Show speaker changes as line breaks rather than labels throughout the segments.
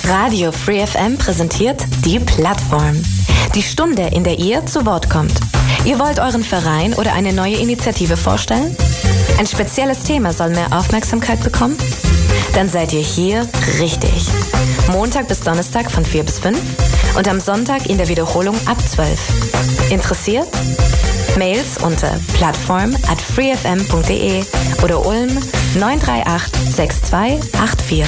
Radio Free FM präsentiert die Plattform. Die Stunde, in der ihr zu Wort kommt. Ihr wollt euren Verein oder eine neue Initiative vorstellen? Ein spezielles Thema soll mehr Aufmerksamkeit bekommen? Dann seid ihr hier richtig. Montag bis Donnerstag von 4 bis 5 und am Sonntag in der Wiederholung ab 12. Interessiert? Mails unter plattform@freefm.de oder Ulm 938 6284.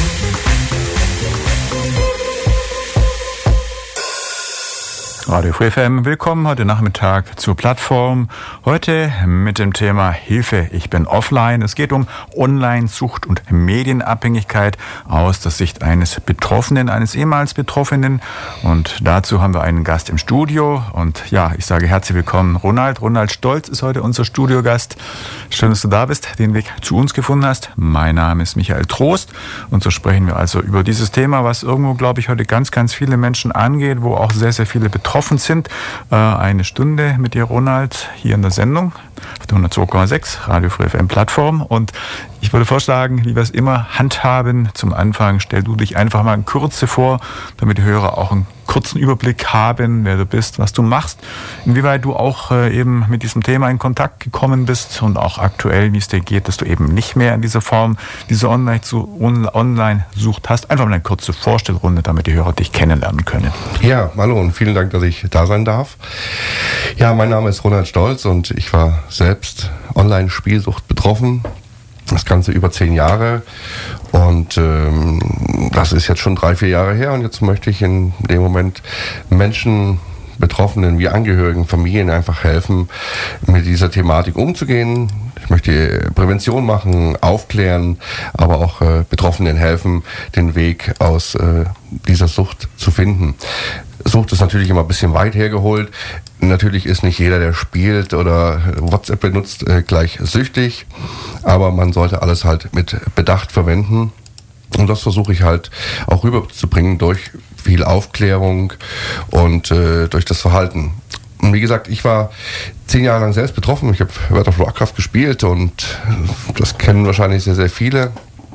Radio Free FM, willkommen heute Nachmittag zur Plattform. Heute mit dem Thema Hilfe, ich bin offline. Es geht um Online-Sucht und Medienabhängigkeit aus der Sicht eines Betroffenen, eines ehemals Betroffenen. Und dazu haben wir einen Gast im Studio. Und ja, ich sage herzlich willkommen, Ronald. Ronald Stolz ist heute unser Studiogast. Schön, dass du da bist, den Weg zu uns gefunden hast. Mein Name ist Michael Trost. Und so sprechen wir also über dieses Thema, was irgendwo, glaube ich, heute ganz, ganz viele Menschen angeht, wo auch sehr, sehr viele betroffen sind. Eine Stunde mit dir, Ronald, hier in der Sendung auf der 102,6 Radio Free FM Plattform. Und ich würde vorschlagen, wie wir es immer handhaben, zum Anfang stell du dich einfach mal in Kürze vor, damit die Hörer auch einen kurzen Überblick haben, wer du bist, was du machst, inwieweit du auch eben mit diesem Thema in Kontakt gekommen bist und auch aktuell, wie es dir geht, dass du eben nicht mehr in dieser Form diese Online-Sucht hast. Einfach mal eine kurze Vorstellrunde, damit die Hörer dich kennenlernen können.
Ja, hallo und vielen Dank, dass ich da sein darf. Ja, mein Name ist Ronald Stolz und ich war selbst Online-Spielsucht betroffen. Das Ganze über 10 Jahre und das ist jetzt schon 3-4 Jahre her und jetzt möchte ich in dem Moment Menschen, Betroffenen wie Angehörigen, Familien einfach helfen, mit dieser Thematik umzugehen. Ich möchte Prävention machen, aufklären, aber auch Betroffenen helfen, den Weg aus dieser Sucht zu finden. Sucht ist natürlich immer ein bisschen weit hergeholt. Natürlich ist nicht jeder, der spielt oder WhatsApp benutzt, gleich süchtig. Aber man sollte alles halt mit Bedacht verwenden. Und das versuche ich halt auch rüberzubringen durch viel Aufklärung und durch das Verhalten. Und wie gesagt, ich war 10 Jahre lang selbst betroffen. Ich habe World of Warcraft gespielt und das kennen wahrscheinlich sehr, sehr viele.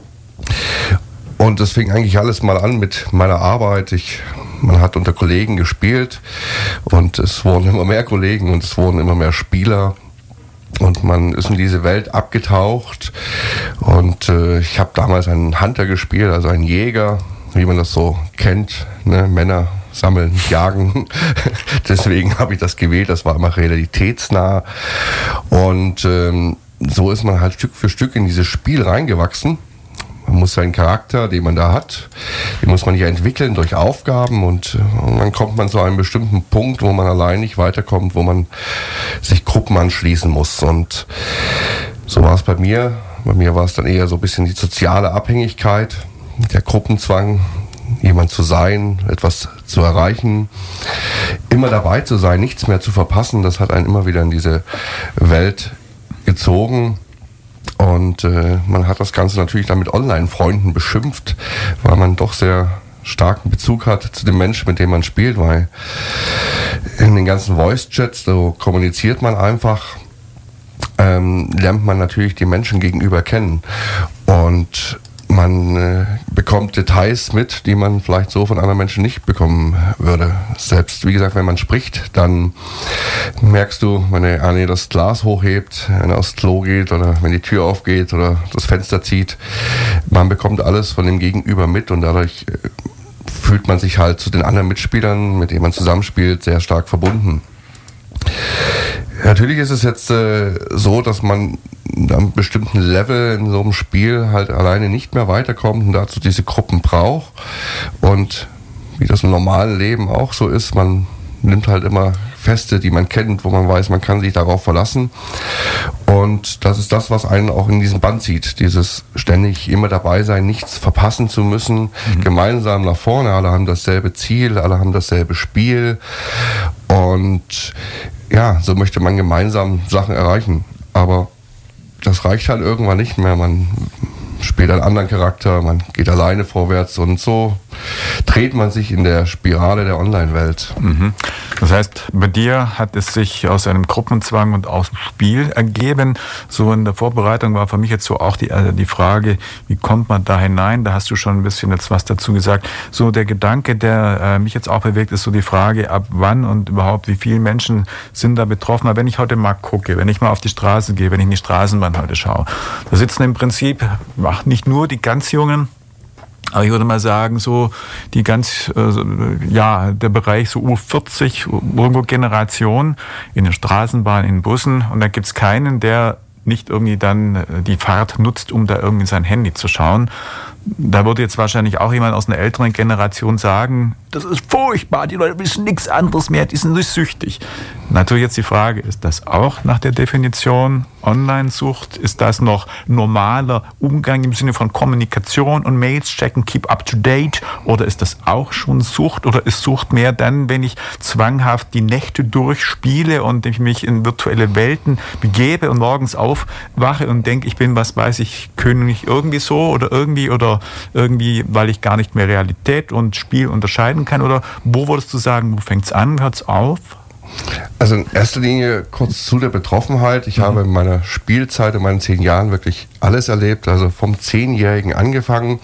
Und das fing eigentlich alles mal an mit meiner Arbeit. Man hat unter Kollegen gespielt und es wurden immer mehr Kollegen und es wurden immer mehr Spieler. Und man ist in diese Welt abgetaucht und ich habe damals einen Hunter gespielt, also einen Jäger, wie man das so kennt, ne? Männer sammeln, jagen. Deswegen habe ich das gewählt, das war immer realitätsnah. Und so ist man halt Stück für Stück in dieses Spiel reingewachsen. Man muss seinen Charakter, den man da hat, den muss man ja entwickeln durch Aufgaben und dann kommt man zu einem bestimmten Punkt, wo man allein nicht weiterkommt, wo man sich Gruppen anschließen muss. Und so war es bei mir. Bei mir war es dann eher so ein bisschen die soziale Abhängigkeit, der Gruppenzwang, jemand zu sein, etwas zu erreichen, immer dabei zu sein, nichts mehr zu verpassen. Das hat einen immer wieder in diese Welt gezogen. Und man hat das Ganze natürlich dann mit Online-Freunden beschimpft, weil man doch sehr starken Bezug hat zu dem Menschen, mit dem man spielt, weil in den ganzen Voice-Chats, so kommuniziert man einfach, lernt man natürlich die Menschen gegenüber kennen und man bekommt Details mit, die man vielleicht so von anderen Menschen nicht bekommen würde. Selbst, wie gesagt, wenn man spricht, dann merkst du, wenn der eine das Glas hochhebt, wenn er aufs Klo geht oder wenn die Tür aufgeht oder das Fenster zieht. Man bekommt alles von dem Gegenüber mit und dadurch fühlt man sich halt zu den anderen Mitspielern, mit denen man zusammenspielt, sehr stark verbunden. Natürlich ist es jetzt so, dass man am bestimmten Level in so einem Spiel halt alleine nicht mehr weiterkommt und dazu diese Gruppen braucht. Und wie das im normalen Leben auch so ist, man nimmt halt immer Feste, die man kennt, wo man weiß, man kann sich darauf verlassen. Und das ist das, was einen auch in diesem Band zieht. Dieses ständig immer dabei sein, nichts verpassen zu müssen, gemeinsam nach vorne. Alle haben dasselbe Ziel, alle haben dasselbe Spiel. Und ja, so möchte man gemeinsam Sachen erreichen. Aber das reicht halt irgendwann nicht mehr. Man spielt einen anderen Charakter, man geht alleine vorwärts und so dreht man sich in der Spirale der Online-Welt.
Mhm. Das heißt, bei dir hat es sich aus einem Gruppenzwang und aus dem Spiel ergeben. So in der Vorbereitung war für mich jetzt so auch die Frage, wie kommt man da hinein? Da hast du schon ein bisschen jetzt was dazu gesagt. So der Gedanke, der mich jetzt auch bewegt, ist so die Frage, ab wann und überhaupt wie viele Menschen sind da betroffen. Aber wenn ich heute mal gucke, wenn ich mal auf die Straße gehe, wenn ich in die Straßenbahn heute schaue, da sitzen im Prinzip nicht nur die ganz Jungen, aber ich würde mal sagen, so die der Bereich so U40, irgendwo Generation in den Straßenbahnen, in den Bussen. Und da gibt's keinen, der nicht irgendwie dann die Fahrt nutzt, um da irgendwie sein Handy zu schauen. Da würde jetzt wahrscheinlich auch jemand aus einer älteren Generation sagen, das ist furchtbar, die Leute wissen nichts anderes mehr, die sind nicht süchtig. Natürlich jetzt die Frage, ist das auch nach der Definition Online-Sucht? Ist das noch normaler Umgang im Sinne von Kommunikation und Mails checken, keep up to date? Oder ist das auch schon Sucht? Oder ist Sucht mehr dann, wenn ich zwanghaft die Nächte durchspiele und ich mich in virtuelle Welten begebe und morgens aufwache und denke, ich bin, was weiß ich, König irgendwie so oder irgendwie, weil ich gar nicht mehr Realität und Spiel unterscheiden kann? Oder wo würdest du sagen, wo fängt's an, hört's auf?
Also in erster Linie kurz zu der Betroffenheit. Ich habe in meiner Spielzeit, in meinen 10 Jahren wirklich alles erlebt. Also vom 10-Jährigen angefangen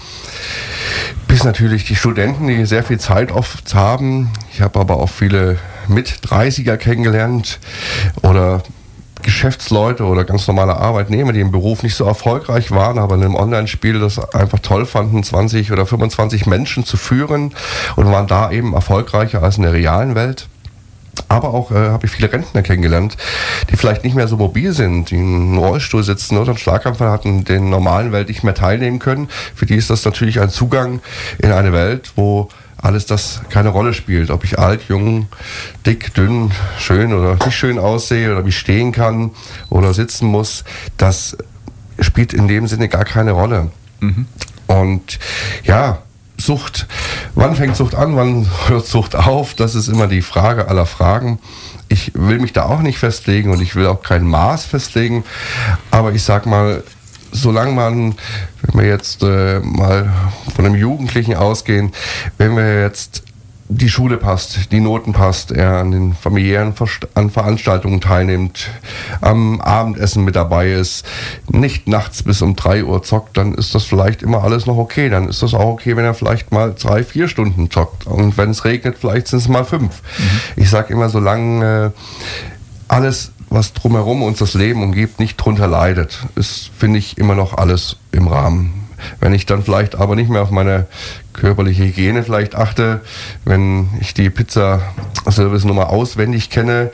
bis natürlich die Studenten, die sehr viel Zeit oft haben. Ich habe aber auch viele Mit-30er kennengelernt oder Geschäftsleute oder ganz normale Arbeitnehmer, die im Beruf nicht so erfolgreich waren, aber in einem Online-Spiel das einfach toll fanden, 20 oder 25 Menschen zu führen und waren da eben erfolgreicher als in der realen Welt. Aber auch habe ich viele Rentner kennengelernt, die vielleicht nicht mehr so mobil sind, die in einem Rollstuhl sitzen oder einen Schlaganfall hatten, den normalen Welt nicht mehr teilnehmen können. Für die ist das natürlich ein Zugang in eine Welt, wo alles das keine Rolle spielt. Ob ich alt, jung, dick, dünn, schön oder nicht schön aussehe oder wie ich stehen kann oder sitzen muss, das spielt in dem Sinne gar keine Rolle. Mhm. Und ja, Sucht. Wann fängt Sucht an, wann hört Sucht auf? Das ist immer die Frage aller Fragen. Ich will mich da auch nicht festlegen und ich will auch kein Maß festlegen. Aber ich sag mal, solange man, wenn wir jetzt mal von einem Jugendlichen ausgehen, wenn wir jetzt die Schule passt, die Noten passt, er an den familiären Veranstaltungen teilnimmt, am Abendessen mit dabei ist, nicht nachts bis um 3 Uhr zockt, dann ist das vielleicht immer alles noch okay. Dann ist das auch okay, wenn er vielleicht mal 3-4 Stunden zockt. Und wenn es regnet, vielleicht sind es mal 5. Mhm. Ich sage immer, solange alles, was drumherum uns das Leben umgibt, nicht drunter leidet, ist, finde ich, immer noch alles im Rahmen. Wenn ich dann vielleicht aber nicht mehr auf meine körperliche Hygiene vielleicht achte, wenn ich die Pizza-Service-Nummer auswendig kenne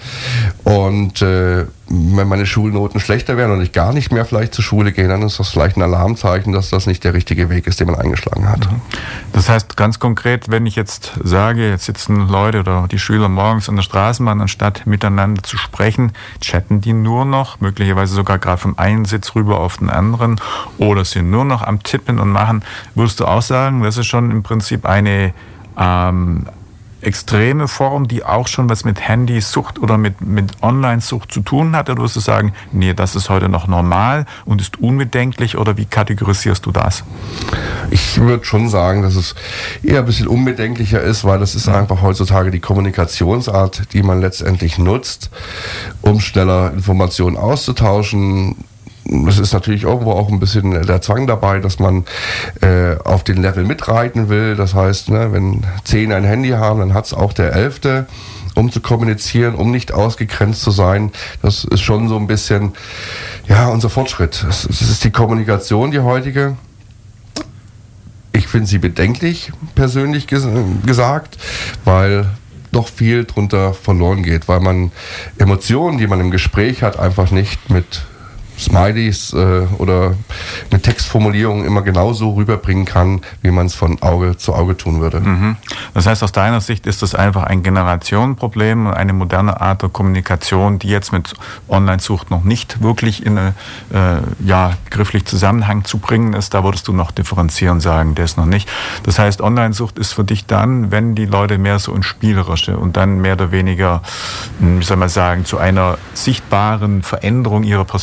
und wenn meine Schulnoten schlechter werden und ich gar nicht mehr vielleicht zur Schule gehe, dann ist das vielleicht ein Alarmzeichen, dass das nicht der richtige Weg ist, den man eingeschlagen hat.
Das heißt ganz konkret, wenn ich jetzt sage, jetzt sitzen Leute oder die Schüler morgens an der Straßenbahn, anstatt miteinander zu sprechen, chatten die nur noch, möglicherweise sogar gerade vom einen Sitz rüber auf den anderen oder sind nur noch am Tippen und machen, würdest du auch sagen, das ist schon im Prinzip eine extreme Form, die auch schon was mit Handysucht oder mit Online-Sucht zu tun hat? Oder würdest du sagen, nee, das ist heute noch normal und ist unbedenklich? Oder wie kategorisierst du das?
Ich würde schon sagen, dass es eher ein bisschen unbedenklicher ist, weil das ist einfach heutzutage die Kommunikationsart, die man letztendlich nutzt, um schneller Informationen auszutauschen. Es ist natürlich irgendwo auch ein bisschen der Zwang dabei, dass man auf den Level mitreiten will. Das heißt, ne, wenn 10 ein Handy haben, dann hat es auch der 11., um zu kommunizieren, um nicht ausgegrenzt zu sein. Das ist schon so ein bisschen, ja, unser Fortschritt. Es ist die Kommunikation, die heutige. Ich finde sie bedenklich, persönlich gesagt, weil doch viel drunter verloren geht, weil man Emotionen, die man im Gespräch hat, einfach nicht mit Smileys oder mit Textformulierungen immer genauso rüberbringen kann, wie man es von Auge zu Auge tun würde.
Mhm. Das heißt, aus deiner Sicht ist das einfach ein Generationenproblem und eine moderne Art der Kommunikation, die jetzt mit Online-Sucht noch nicht wirklich in grifflich Zusammenhang zu bringen ist. Da würdest du noch differenzieren sagen, der ist noch nicht. Das heißt, Online-Sucht ist für dich dann, wenn die Leute mehr so ins Spielerische und dann mehr oder weniger, wie soll man sagen, zu einer sichtbaren Veränderung ihrer Persönlichkeit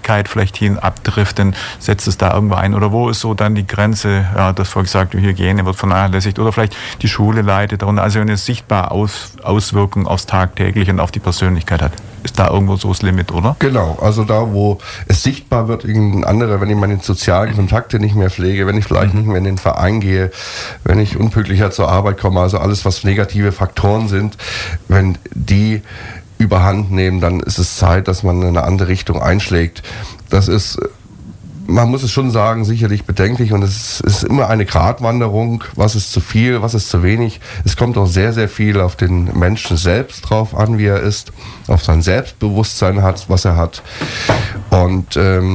Abhängigkeit vielleicht hin abdriften? Setzt es da irgendwo ein? Oder wo ist so dann die Grenze, ja, das Volk sagt, die Hygiene wird vernachlässigt oder vielleicht die Schule leidet darunter, also eine sichtbare Auswirkung aufs Tagtägliche und auf die Persönlichkeit hat. Ist da irgendwo so das Limit, oder?
Genau, also da, wo es sichtbar wird, irgendein anderer, wenn ich meine sozialen Kontakte nicht mehr pflege, wenn ich vielleicht nicht mehr in den Verein gehe, wenn ich unpünktlicher zur Arbeit komme, also alles, was negative Faktoren sind, wenn die überhand nehmen, dann ist es Zeit, dass man in eine andere Richtung einschlägt. Das ist, man muss es schon sagen, sicherlich bedenklich und es ist immer eine Gratwanderung, was ist zu viel, was ist zu wenig. Es kommt auch sehr, sehr viel auf den Menschen selbst drauf an, wie er ist, auf sein Selbstbewusstsein hat, was er hat. Und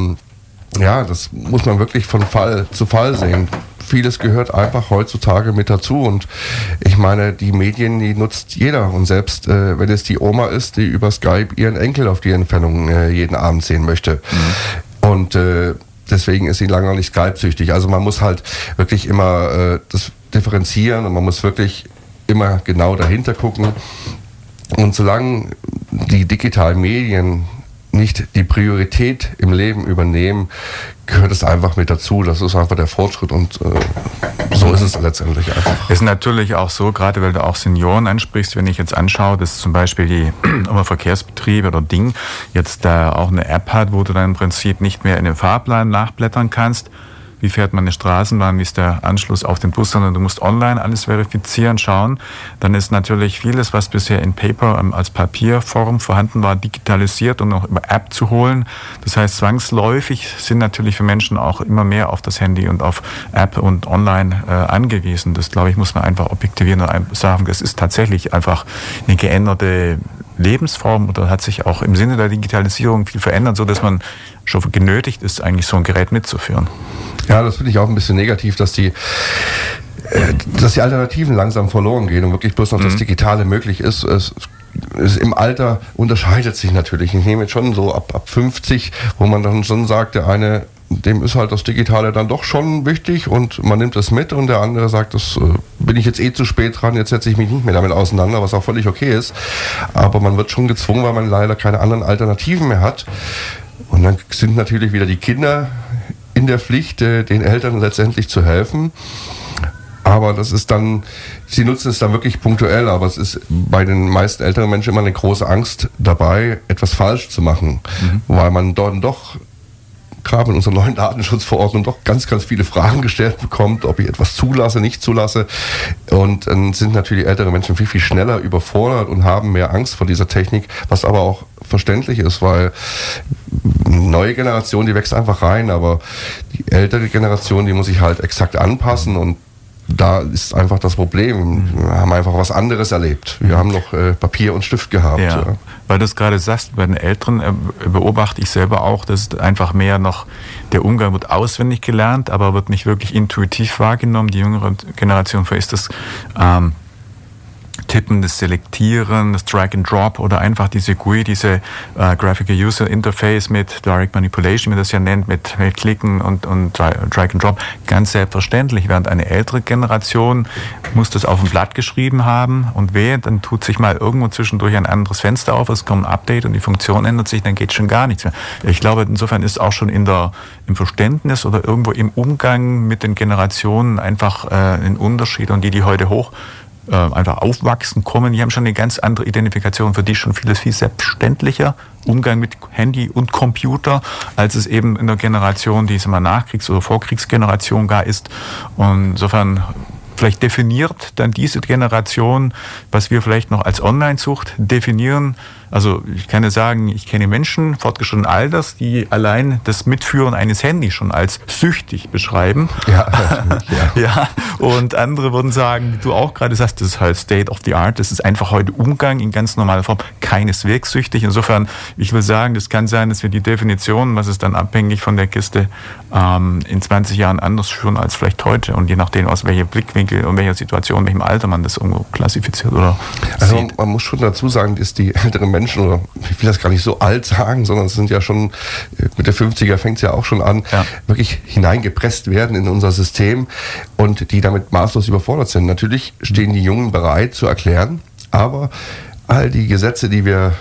ja, das muss man wirklich von Fall zu Fall sehen. Vieles gehört einfach heutzutage mit dazu und ich meine, die Medien, die nutzt jeder und selbst wenn es die Oma ist, die über Skype ihren Enkel auf die Entfernung jeden Abend sehen möchte. Und deswegen ist sie lange nicht Skype-süchtig. Also man muss halt wirklich immer das differenzieren und man muss wirklich immer genau dahinter gucken. Und solange die digitalen Medien nicht die Priorität im Leben übernehmen, gehört es einfach mit dazu. Das ist einfach der Fortschritt und so ist es letztendlich einfach.
Es ist natürlich auch so, gerade weil du auch Senioren ansprichst, wenn ich jetzt anschaue, dass zum Beispiel die Verkehrsbetriebe oder Ding jetzt da auch eine App hat, wo du dann im Prinzip nicht mehr in den Fahrplan nachblättern kannst. Wie fährt man eine Straßenbahn, wie ist der Anschluss auf den Bus, sondern du musst online alles verifizieren, schauen. Dann ist natürlich vieles, was bisher in Paper als Papierform vorhanden war, digitalisiert und noch über App zu holen. Das heißt, zwangsläufig sind natürlich für Menschen auch immer mehr auf das Handy und auf App und online angewiesen. Das, glaube ich, muss man einfach objektivieren und sagen, das ist tatsächlich einfach eine geänderte Lebensform oder hat sich auch im Sinne der Digitalisierung viel verändert, so dass man schon genötigt ist, eigentlich so ein Gerät mitzuführen.
Ja, das finde ich auch ein bisschen negativ, dass die Alternativen langsam verloren gehen und wirklich bloß noch das Digitale möglich ist. Es im Alter unterscheidet sich natürlich. Ich nehme jetzt schon so ab 50, wo man dann schon sagt, der eine, dem ist halt das Digitale dann doch schon wichtig und man nimmt das mit und der andere sagt, das bin ich jetzt zu spät dran, jetzt setze ich mich nicht mehr damit auseinander, was auch völlig okay ist. Aber man wird schon gezwungen, weil man leider keine anderen Alternativen mehr hat. Und dann sind natürlich wieder die Kinder in der Pflicht, den Eltern letztendlich zu helfen. Aber das ist dann, sie nutzen es dann wirklich punktuell, aber es ist bei den meisten älteren Menschen immer eine große Angst dabei, etwas falsch zu machen, weil man dort doch gerade in unserer neuen Datenschutzverordnung doch ganz, ganz viele Fragen gestellt bekommt, ob ich etwas zulasse, nicht zulasse. Und dann sind natürlich ältere Menschen viel, viel schneller überfordert und haben mehr Angst vor dieser Technik, was aber auch verständlich ist, weil eine neue Generation, die wächst einfach rein, aber die ältere Generation, die muss sich halt exakt anpassen und da ist einfach das Problem. Wir haben einfach was anderes erlebt. Wir haben noch Papier und Stift gehabt.
Ja. Weil du es gerade sagst, bei den Älteren beobachte ich selber auch, dass einfach mehr noch der Umgang wird auswendig gelernt, aber wird nicht wirklich intuitiv wahrgenommen. Die jüngere Generation, für ist das Tippen, das Selektieren, das Drag and Drop oder einfach diese GUI, diese Graphical User Interface mit Direct Manipulation, wie man das ja nennt, mit Klicken und Drag and Drop, ganz selbstverständlich. Während eine ältere Generation muss das auf dem Blatt geschrieben haben und dann tut sich mal irgendwo zwischendurch ein anderes Fenster auf, es kommt ein Update und die Funktion ändert sich, dann geht schon gar nichts mehr. Ich glaube, insofern ist auch schon im Verständnis oder irgendwo im Umgang mit den Generationen einfach ein Unterschied und die heute einfach aufwachsen, kommen, die haben schon eine ganz andere Identifikation, für die schon vieles viel selbstverständlicher Umgang mit Handy und Computer, als es eben in der Generation, die Nachkriegs- oder Vorkriegsgeneration gar ist. Und insofern vielleicht definiert dann diese Generation, was wir vielleicht noch als Online-Sucht definieren. Also ich kann ja sagen, ich kenne Menschen fortgeschrittenen Alters, die allein das Mitführen eines Handys schon als süchtig beschreiben. Ja. Ja. Und andere würden sagen, wie du auch gerade sagst, das ist halt State of the Art, das ist einfach heute Umgang in ganz normaler Form, keineswegs süchtig. Insofern, ich will sagen, das kann sein, dass wir die Definition, was ist dann abhängig von der Kiste, in 20 Jahren anders führen als vielleicht heute. Und je nachdem, aus welchem Blickwinkel und welcher Situation, in welchem Alter man das irgendwo klassifiziert oder
also
sieht.
Man muss schon dazu sagen, dass die älteren Menschen, oder ich will das gar nicht so alt sagen, sondern es sind ja schon, mit der 50er fängt es ja auch schon an, wirklich hineingepresst werden in unser System und die damit maßlos überfordert sind. Natürlich stehen die Jungen bereit zu erklären, aber all die Gesetze, die wir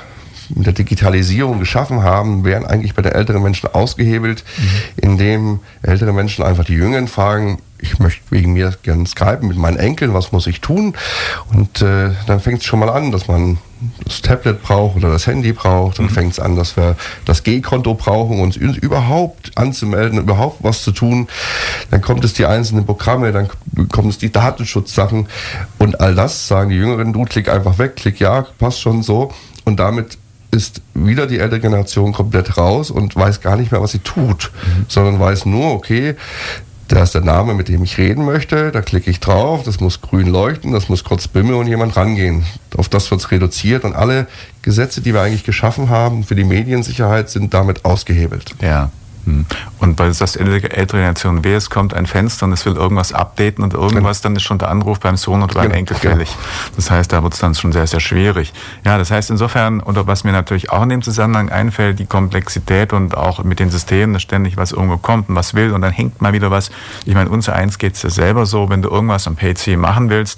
mit der Digitalisierung geschaffen haben, werden eigentlich bei den älteren Menschen ausgehebelt, indem ältere Menschen einfach die Jüngeren fragen, ich möchte wegen mir gerne skypen mit meinen Enkeln, was muss ich tun? Und dann fängt es schon mal an, dass man das Tablet braucht oder das Handy braucht. Dann fängt es an, dass wir das G-Konto brauchen, uns überhaupt anzumelden, überhaupt was zu tun. Dann kommt es die einzelnen Programme, dann kommen es die Datenschutzsachen. Und all das sagen die Jüngeren, du klick einfach weg, klick ja, passt schon so. Und damit ist wieder die ältere Generation komplett raus und weiß gar nicht mehr, was sie tut, sondern weiß nur, okay, da ist der Name, mit dem ich reden möchte, da klicke ich drauf, das muss grün leuchten, das muss kurz bimmeln und jemand rangehen. Auf das wird es reduziert und alle Gesetze, die wir eigentlich geschaffen haben für die Mediensicherheit, sind damit ausgehebelt.
Ja. Und weil es das ältere Generation es kommt ein Fenster und es will irgendwas updaten und irgendwas, dann ist schon der Anruf beim Sohn oder beim Enkel fällig. Das heißt, da wird es dann schon sehr, sehr schwierig. Ja, das heißt insofern, oder was mir natürlich auch in dem Zusammenhang einfällt, die Komplexität und auch mit den Systemen, dass ständig was irgendwo kommt und was will und dann hängt mal wieder was. Ich meine, unser eins geht es ja selber so, wenn du irgendwas am PC machen willst,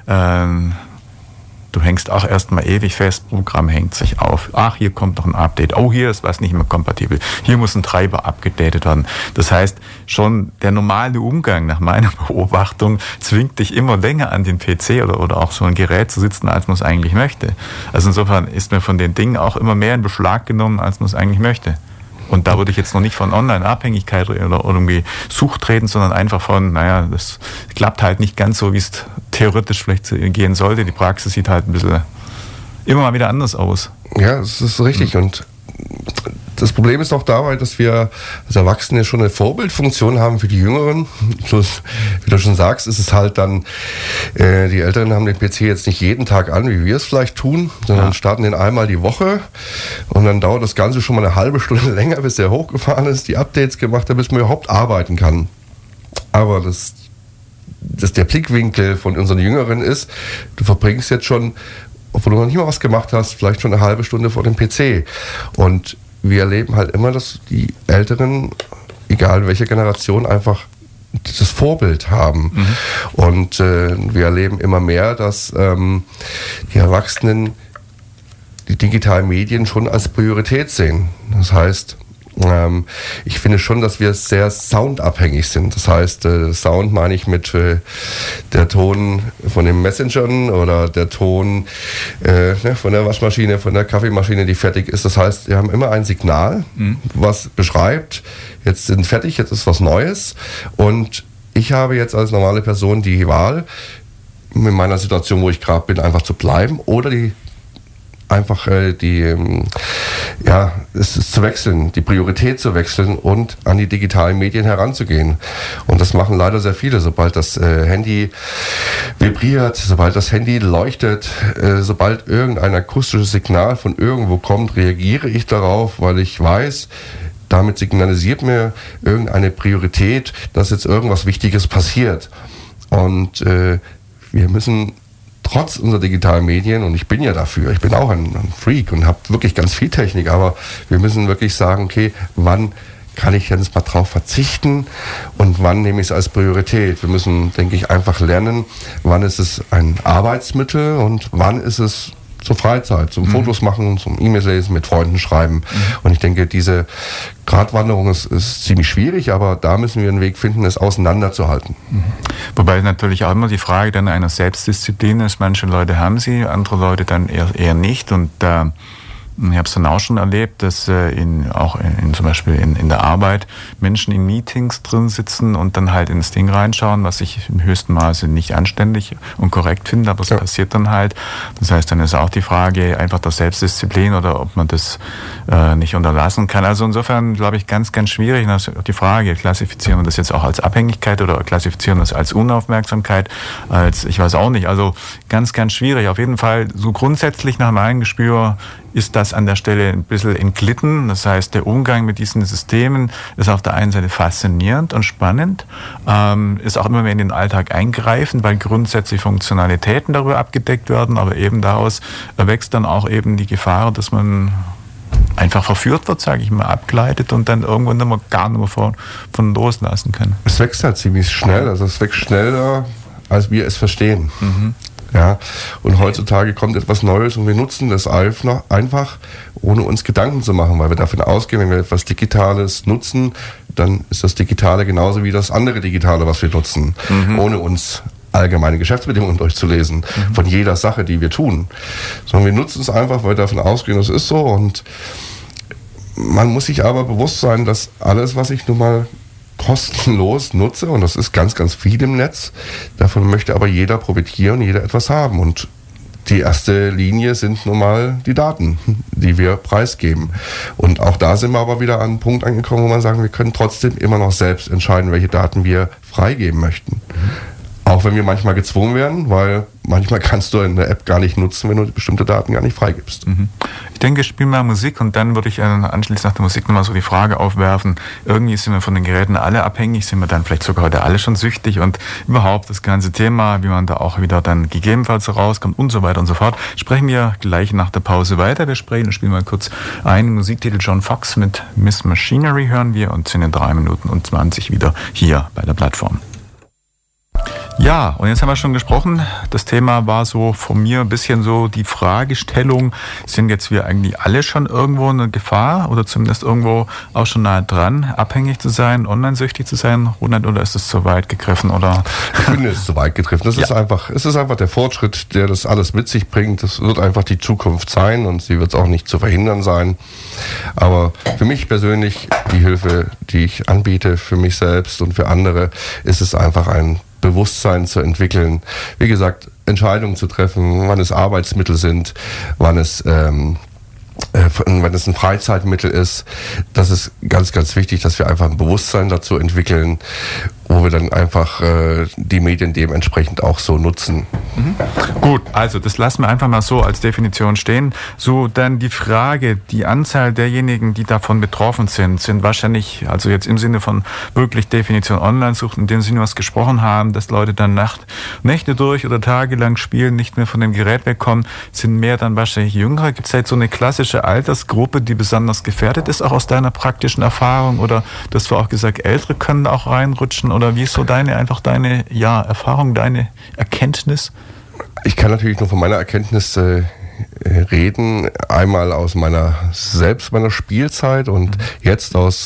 du hängst auch erstmal ewig fest, Programm hängt sich auf. Ach, hier kommt noch ein Update. Oh, hier ist was nicht mehr kompatibel. Hier muss ein Treiber abgedatet werden. Das heißt, schon der normale Umgang nach meiner Beobachtung zwingt dich immer länger an den PC oder auch so ein Gerät zu sitzen, als man es eigentlich möchte. Also insofern ist mir von den Dingen auch immer mehr in Beschlag genommen, als man es eigentlich möchte. Und da würde ich jetzt noch nicht von Online-Abhängigkeit oder irgendwie Sucht reden, sondern einfach von, das klappt halt nicht ganz so, wie es theoretisch vielleicht gehen sollte. Die Praxis sieht halt ein bisschen immer mal wieder anders aus.
Ja, das ist richtig. Und das Problem ist auch dabei, dass wir als Erwachsene schon eine Vorbildfunktion haben für die Jüngeren. Plus, wie du schon sagst, ist es halt dann, die Älteren haben den PC jetzt nicht jeden Tag an, wie wir es vielleicht tun, sondern starten den einmal die Woche und dann dauert das Ganze schon mal eine halbe Stunde länger, bis der hochgefahren ist, die Updates gemacht hat, bis man überhaupt arbeiten kann. Aber der Blickwinkel von unseren Jüngeren ist, du verbringst jetzt schon, obwohl du noch nicht mal was gemacht hast, vielleicht schon eine halbe Stunde vor dem PC. Und wir erleben halt immer, dass die Älteren, egal welche Generation, einfach das Vorbild haben. Und wir erleben immer mehr, dass die Erwachsenen die digitalen Medien schon als Priorität sehen. Das heißt, ich finde schon, dass wir sehr soundabhängig sind. Das heißt, Sound meine ich mit der Ton von den Messengern oder der Ton von der Waschmaschine, von der Kaffeemaschine, die fertig ist. Das heißt, wir haben immer ein Signal, was beschreibt, jetzt sind fertig, jetzt ist was Neues. Und ich habe jetzt als normale Person die Wahl, in meiner Situation, wo ich gerade bin, einfach zu bleiben oder es ist zu wechseln, die Priorität zu wechseln und an die digitalen Medien heranzugehen. Und das machen leider sehr viele. Sobald das Handy vibriert, sobald das Handy leuchtet, sobald irgendein akustisches Signal von irgendwo kommt, reagiere ich darauf, weil ich weiß, damit signalisiert mir irgendeine Priorität, dass jetzt irgendwas Wichtiges passiert. Und wir müssen trotz unserer digitalen Medien, und ich bin ja dafür, ich bin auch ein Freak und habe wirklich ganz viel Technik, aber wir müssen wirklich sagen, okay, wann kann ich jetzt mal drauf verzichten und wann nehme ich es als Priorität? Wir müssen, denke ich, einfach lernen, wann ist es ein Arbeitsmittel und wann ist es zur Freizeit, zum Fotos machen, zum E-Mails lesen, mit Freunden schreiben. Und ich denke, diese Gratwanderung ist ziemlich schwierig, aber da müssen wir einen Weg finden, es auseinanderzuhalten.
Wobei natürlich auch immer die Frage dann einer Selbstdisziplin ist. Manche Leute haben sie, andere Leute dann eher nicht. Und ich habe es dann auch schon erlebt, dass zum Beispiel in der Arbeit Menschen in Meetings drin sitzen und dann halt ins Ding reinschauen, was ich im höchsten Maße nicht anständig und korrekt finde, aber es passiert dann halt. Das heißt, dann ist auch die Frage einfach der Selbstdisziplin oder ob man das nicht unterlassen kann. Also insofern, glaube ich, ganz, ganz schwierig. Das ist die Frage, klassifizieren wir das jetzt auch als Abhängigkeit oder klassifizieren wir das als Unaufmerksamkeit, ich weiß auch nicht. Also ganz, ganz schwierig. Auf jeden Fall so grundsätzlich nach meinem Gespür ist das an der Stelle ein bisschen entglitten. Das heißt, der Umgang mit diesen Systemen ist auf der einen Seite faszinierend und spannend, ist auch immer mehr in den Alltag eingreifend, weil grundsätzlich Funktionalitäten darüber abgedeckt werden, aber eben daraus erwächst dann auch eben die Gefahr, dass man einfach verführt wird, sage ich mal, abgleitet und dann irgendwann gar nicht mehr von loslassen kann.
Es wächst halt ziemlich schnell, also es wächst schneller, als wir es verstehen. Ja? Und heutzutage kommt etwas Neues und wir nutzen das einfach, ohne uns Gedanken zu machen, weil wir davon ausgehen, wenn wir etwas Digitales nutzen, dann ist das Digitale genauso wie das andere Digitale, was wir nutzen, ohne uns allgemeine Geschäftsbedingungen durchzulesen von jeder Sache, die wir tun. Sondern wir nutzen es einfach, weil wir davon ausgehen, das ist so. Und man muss sich aber bewusst sein, dass alles, was ich nun mal kostenlos nutze, und das ist ganz, ganz viel im Netz, davon möchte aber jeder profitieren, jeder etwas haben. Und die erste Linie sind nun mal die Daten, die wir preisgeben. Und auch da sind wir aber wieder an einen Punkt angekommen, wo man sagen, wir können trotzdem immer noch selbst entscheiden, welche Daten wir freigeben möchten. Auch wenn wir manchmal gezwungen werden, weil manchmal kannst du eine App gar nicht nutzen, wenn du bestimmte Daten gar nicht freigibst.
Ich denke, ich spiele mal Musik und dann würde ich anschließend nach der Musik nochmal so die Frage aufwerfen, irgendwie sind wir von den Geräten alle abhängig, sind wir dann vielleicht sogar heute alle schon süchtig und überhaupt das ganze Thema, wie man da auch wieder dann gegebenenfalls rauskommt und so weiter und so fort, sprechen wir gleich nach der Pause weiter. Wir sprechen und spielen mal kurz einen Musiktitel. John Fox mit Miss Machinery hören wir und sind in 3 Minuten und 20 wieder hier bei der Plattform. Ja, und jetzt haben wir schon gesprochen, das Thema war so von mir ein bisschen so die Fragestellung, sind jetzt wir eigentlich alle schon irgendwo in einer Gefahr oder zumindest irgendwo auch schon nahe dran, abhängig zu sein, online-süchtig zu sein, Ronald, oder ist es zu weit gegriffen? Oder?
Ich finde, es ist zu weit gegriffen. Es ist einfach der Fortschritt, der das alles mit sich bringt. Das wird einfach die Zukunft sein und sie wird es auch nicht zu verhindern sein. Aber für mich persönlich, die Hilfe, die ich anbiete, für mich selbst und für andere, ist es einfach ein Bewusstsein zu entwickeln. Wie gesagt, Entscheidungen zu treffen, wann es Arbeitsmittel sind, wann es ein Freizeitmittel ist. Das ist ganz, ganz wichtig, dass wir einfach ein Bewusstsein dazu entwickeln, wo wir dann einfach die Medien dementsprechend auch so nutzen.
Gut, also das lassen wir einfach mal so als Definition stehen. So, dann die Frage, die Anzahl derjenigen, die davon betroffen sind wahrscheinlich, also jetzt im Sinne von wirklich Definition Online-Sucht, in dem Sinne, was gesprochen haben, dass Leute dann Nächte durch oder tagelang spielen, nicht mehr von dem Gerät wegkommen, sind mehr dann wahrscheinlich Jüngere. Gibt es jetzt so eine klassische Altersgruppe, die besonders gefährdet ist, auch aus deiner praktischen Erfahrung? Oder du hast auch gesagt, Ältere können auch reinrutschen? Oder wie ist so deine Erfahrung, deine Erkenntnis?
Ich kann natürlich nur von meiner Erkenntnis reden. Einmal aus meiner Spielzeit und jetzt aus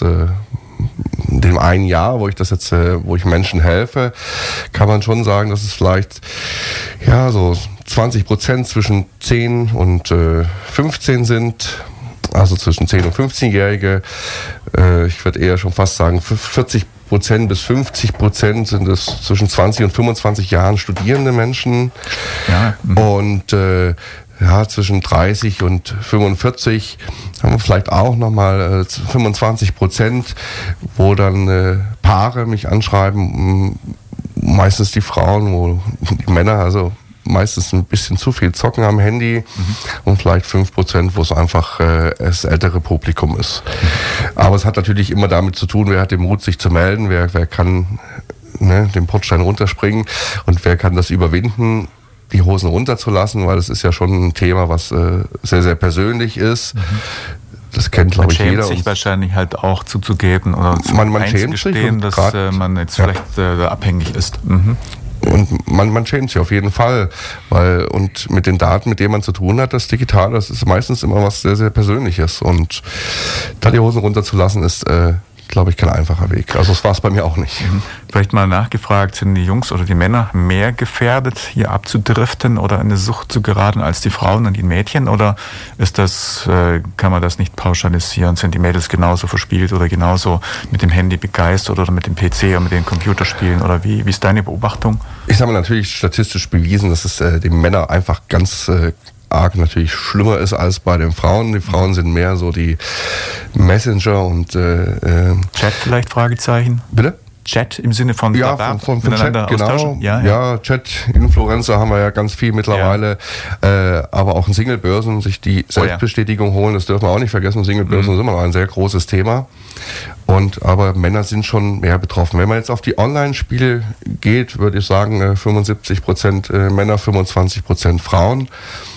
dem einen Jahr, wo ich Menschen helfe, kann man schon sagen, dass es vielleicht so 20% zwischen 10 und 15 sind. Also zwischen 10 und 15-Jährige. Ich würde eher schon fast sagen, 40% bis 50% sind es zwischen 20 und 25 Jahren studierende Menschen. Ja. Und zwischen 30 und 45 haben wir vielleicht auch nochmal 25%, wo dann Paare mich anschreiben, meistens die Frauen, wo die Männer also meistens ein bisschen zu viel zocken am Handy und vielleicht 5%, wo es einfach das ältere Publikum ist. Aber es hat natürlich immer damit zu tun, wer hat den Mut, sich zu melden, wer kann den Portstein runterspringen und wer kann das überwinden, die Hosen runterzulassen, weil es ist ja schon ein Thema, was sehr, sehr persönlich ist. Das kennt, glaube ich, jeder.
Man schämt sich wahrscheinlich halt auch zuzugeben oder einzugestehen, dass man jetzt vielleicht abhängig ist.
Und man schämt sich auf jeden Fall, und mit den Daten, mit denen man zu tun hat, das Digitale, das ist meistens immer was sehr, sehr Persönliches. Und da die Hosen runterzulassen, ist, glaube ich, kein einfacher Weg. Also das war es bei mir auch nicht.
Vielleicht mal nachgefragt, sind die Jungs oder die Männer mehr gefährdet, hier abzudriften oder in eine Sucht zu geraten als die Frauen und die Mädchen? Oder kann man das nicht pauschalisieren? Sind die Mädels genauso verspielt oder genauso mit dem Handy begeistert oder mit dem PC oder mit den Computerspielen? Oder wie ist deine Beobachtung?
Ich habe natürlich statistisch bewiesen, dass es den Männern einfach ganz arg natürlich schlimmer ist als bei den Frauen. Die Frauen sind mehr so die Messenger und
Chat vielleicht, Fragezeichen?
Bitte?
Chat im Sinne von
von Chat, genau. Ja, Chat-Influencer haben wir ja ganz viel mittlerweile, aber auch in Singlebörsen sich die Selbstbestätigung holen, das dürfen wir auch nicht vergessen. Singlebörsen sind immer noch ein sehr großes Thema. Aber Männer sind schon mehr betroffen. Wenn man jetzt auf die Online-Spiele geht, würde ich sagen 75% Männer, 25% Frauen.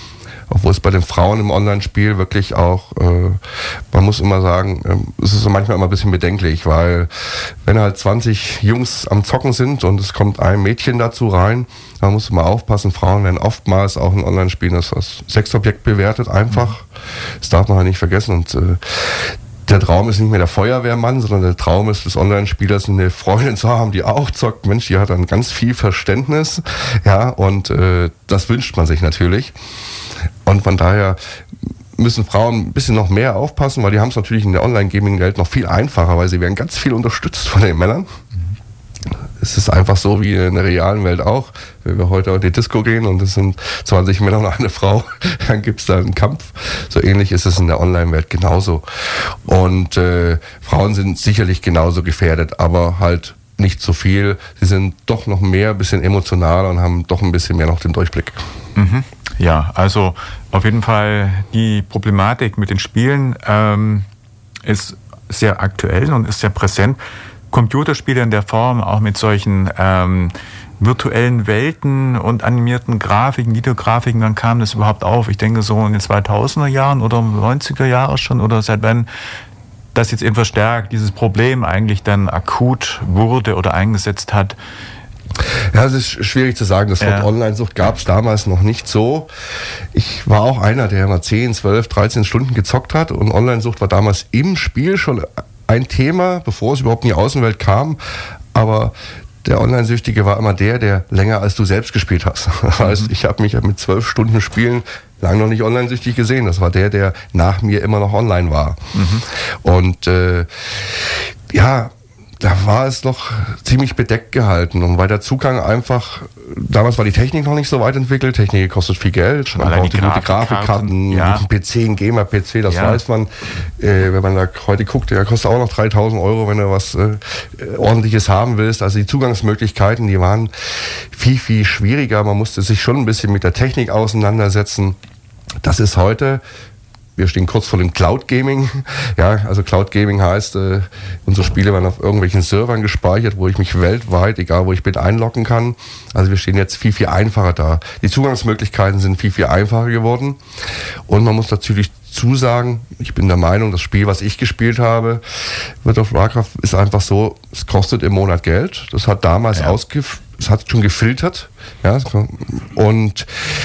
obwohl es bei den Frauen im Online-Spiel wirklich auch, man muss immer sagen, es ist manchmal immer ein bisschen bedenklich, weil wenn halt 20 Jungs am Zocken sind und es kommt ein Mädchen dazu rein, da muss man aufpassen, Frauen werden oftmals auch in Online-Spielen als Sexobjekt bewertet, einfach. Das darf man halt nicht vergessen. Und der Traum ist nicht mehr der Feuerwehrmann, sondern der Traum ist des Online-Spielers, eine Freundin zu haben, die auch zockt. Mensch, die hat dann ganz viel Verständnis. Ja, und das wünscht man sich natürlich. Und von daher müssen Frauen ein bisschen noch mehr aufpassen, weil die haben es natürlich in der Online-Gaming-Welt noch viel einfacher, weil sie werden ganz viel unterstützt von den Männern. Es ist einfach so wie in der realen Welt auch. Wenn wir heute in die Disco gehen und es sind 20 Männer und eine Frau, dann gibt es da einen Kampf. So ähnlich ist es in der Online-Welt genauso. Und Frauen sind sicherlich genauso gefährdet, aber halt nicht so viel. Sie sind doch noch mehr, ein bisschen emotionaler und haben doch ein bisschen mehr noch den Durchblick.
Mhm. Ja, also auf jeden Fall die Problematik mit den Spielen ist sehr aktuell und ist sehr präsent. Computerspiele in der Form, auch mit solchen virtuellen Welten und animierten Grafiken, Videografiken, wann kam das überhaupt auf? Ich denke so in den 2000er Jahren oder 90er Jahre schon, oder seit wann das jetzt eben verstärkt, dieses Problem eigentlich dann akut wurde oder eingesetzt hat.
Ja, es ist schwierig zu sagen. Das Wort Online-Sucht gab es damals noch nicht so. Ich war auch einer, der mal 10, 12, 13 Stunden gezockt hat, und Online-Sucht war damals im Spiel schon ein Thema, bevor es überhaupt in die Außenwelt kam, aber der Online-Süchtige war immer der länger als du selbst gespielt hast. Also ich habe mich mit 12 Stunden Spielen lange noch nicht online-süchtig gesehen. Das war der nach mir immer noch online war. Und da war es noch ziemlich bedeckt gehalten, und weil der Zugang einfach, damals war die Technik noch nicht so weit entwickelt, Technik kostet viel Geld, man braucht die gute Grafikkarten, einen PC, ein Gamer-PC, das weiß man, wenn man da heute guckt, der kostet auch noch 3.000 Euro, wenn du was Ordentliches haben willst. Also die Zugangsmöglichkeiten, die waren viel, viel schwieriger, man musste sich schon ein bisschen mit der Technik auseinandersetzen. Das ist heute, wir stehen kurz vor dem Cloud Gaming. Ja, also Cloud Gaming heißt, unsere Spiele werden auf irgendwelchen Servern gespeichert, wo ich mich weltweit, egal wo ich bin, einloggen kann. Also wir stehen jetzt viel, viel einfacher da. Die Zugangsmöglichkeiten sind viel, viel einfacher geworden. Und man muss natürlich zusagen, ich bin der Meinung, das Spiel, was ich gespielt habe, World of Warcraft, ist einfach so, es kostet im Monat Geld. Das hat damals es hat schon gefiltert. Ja, und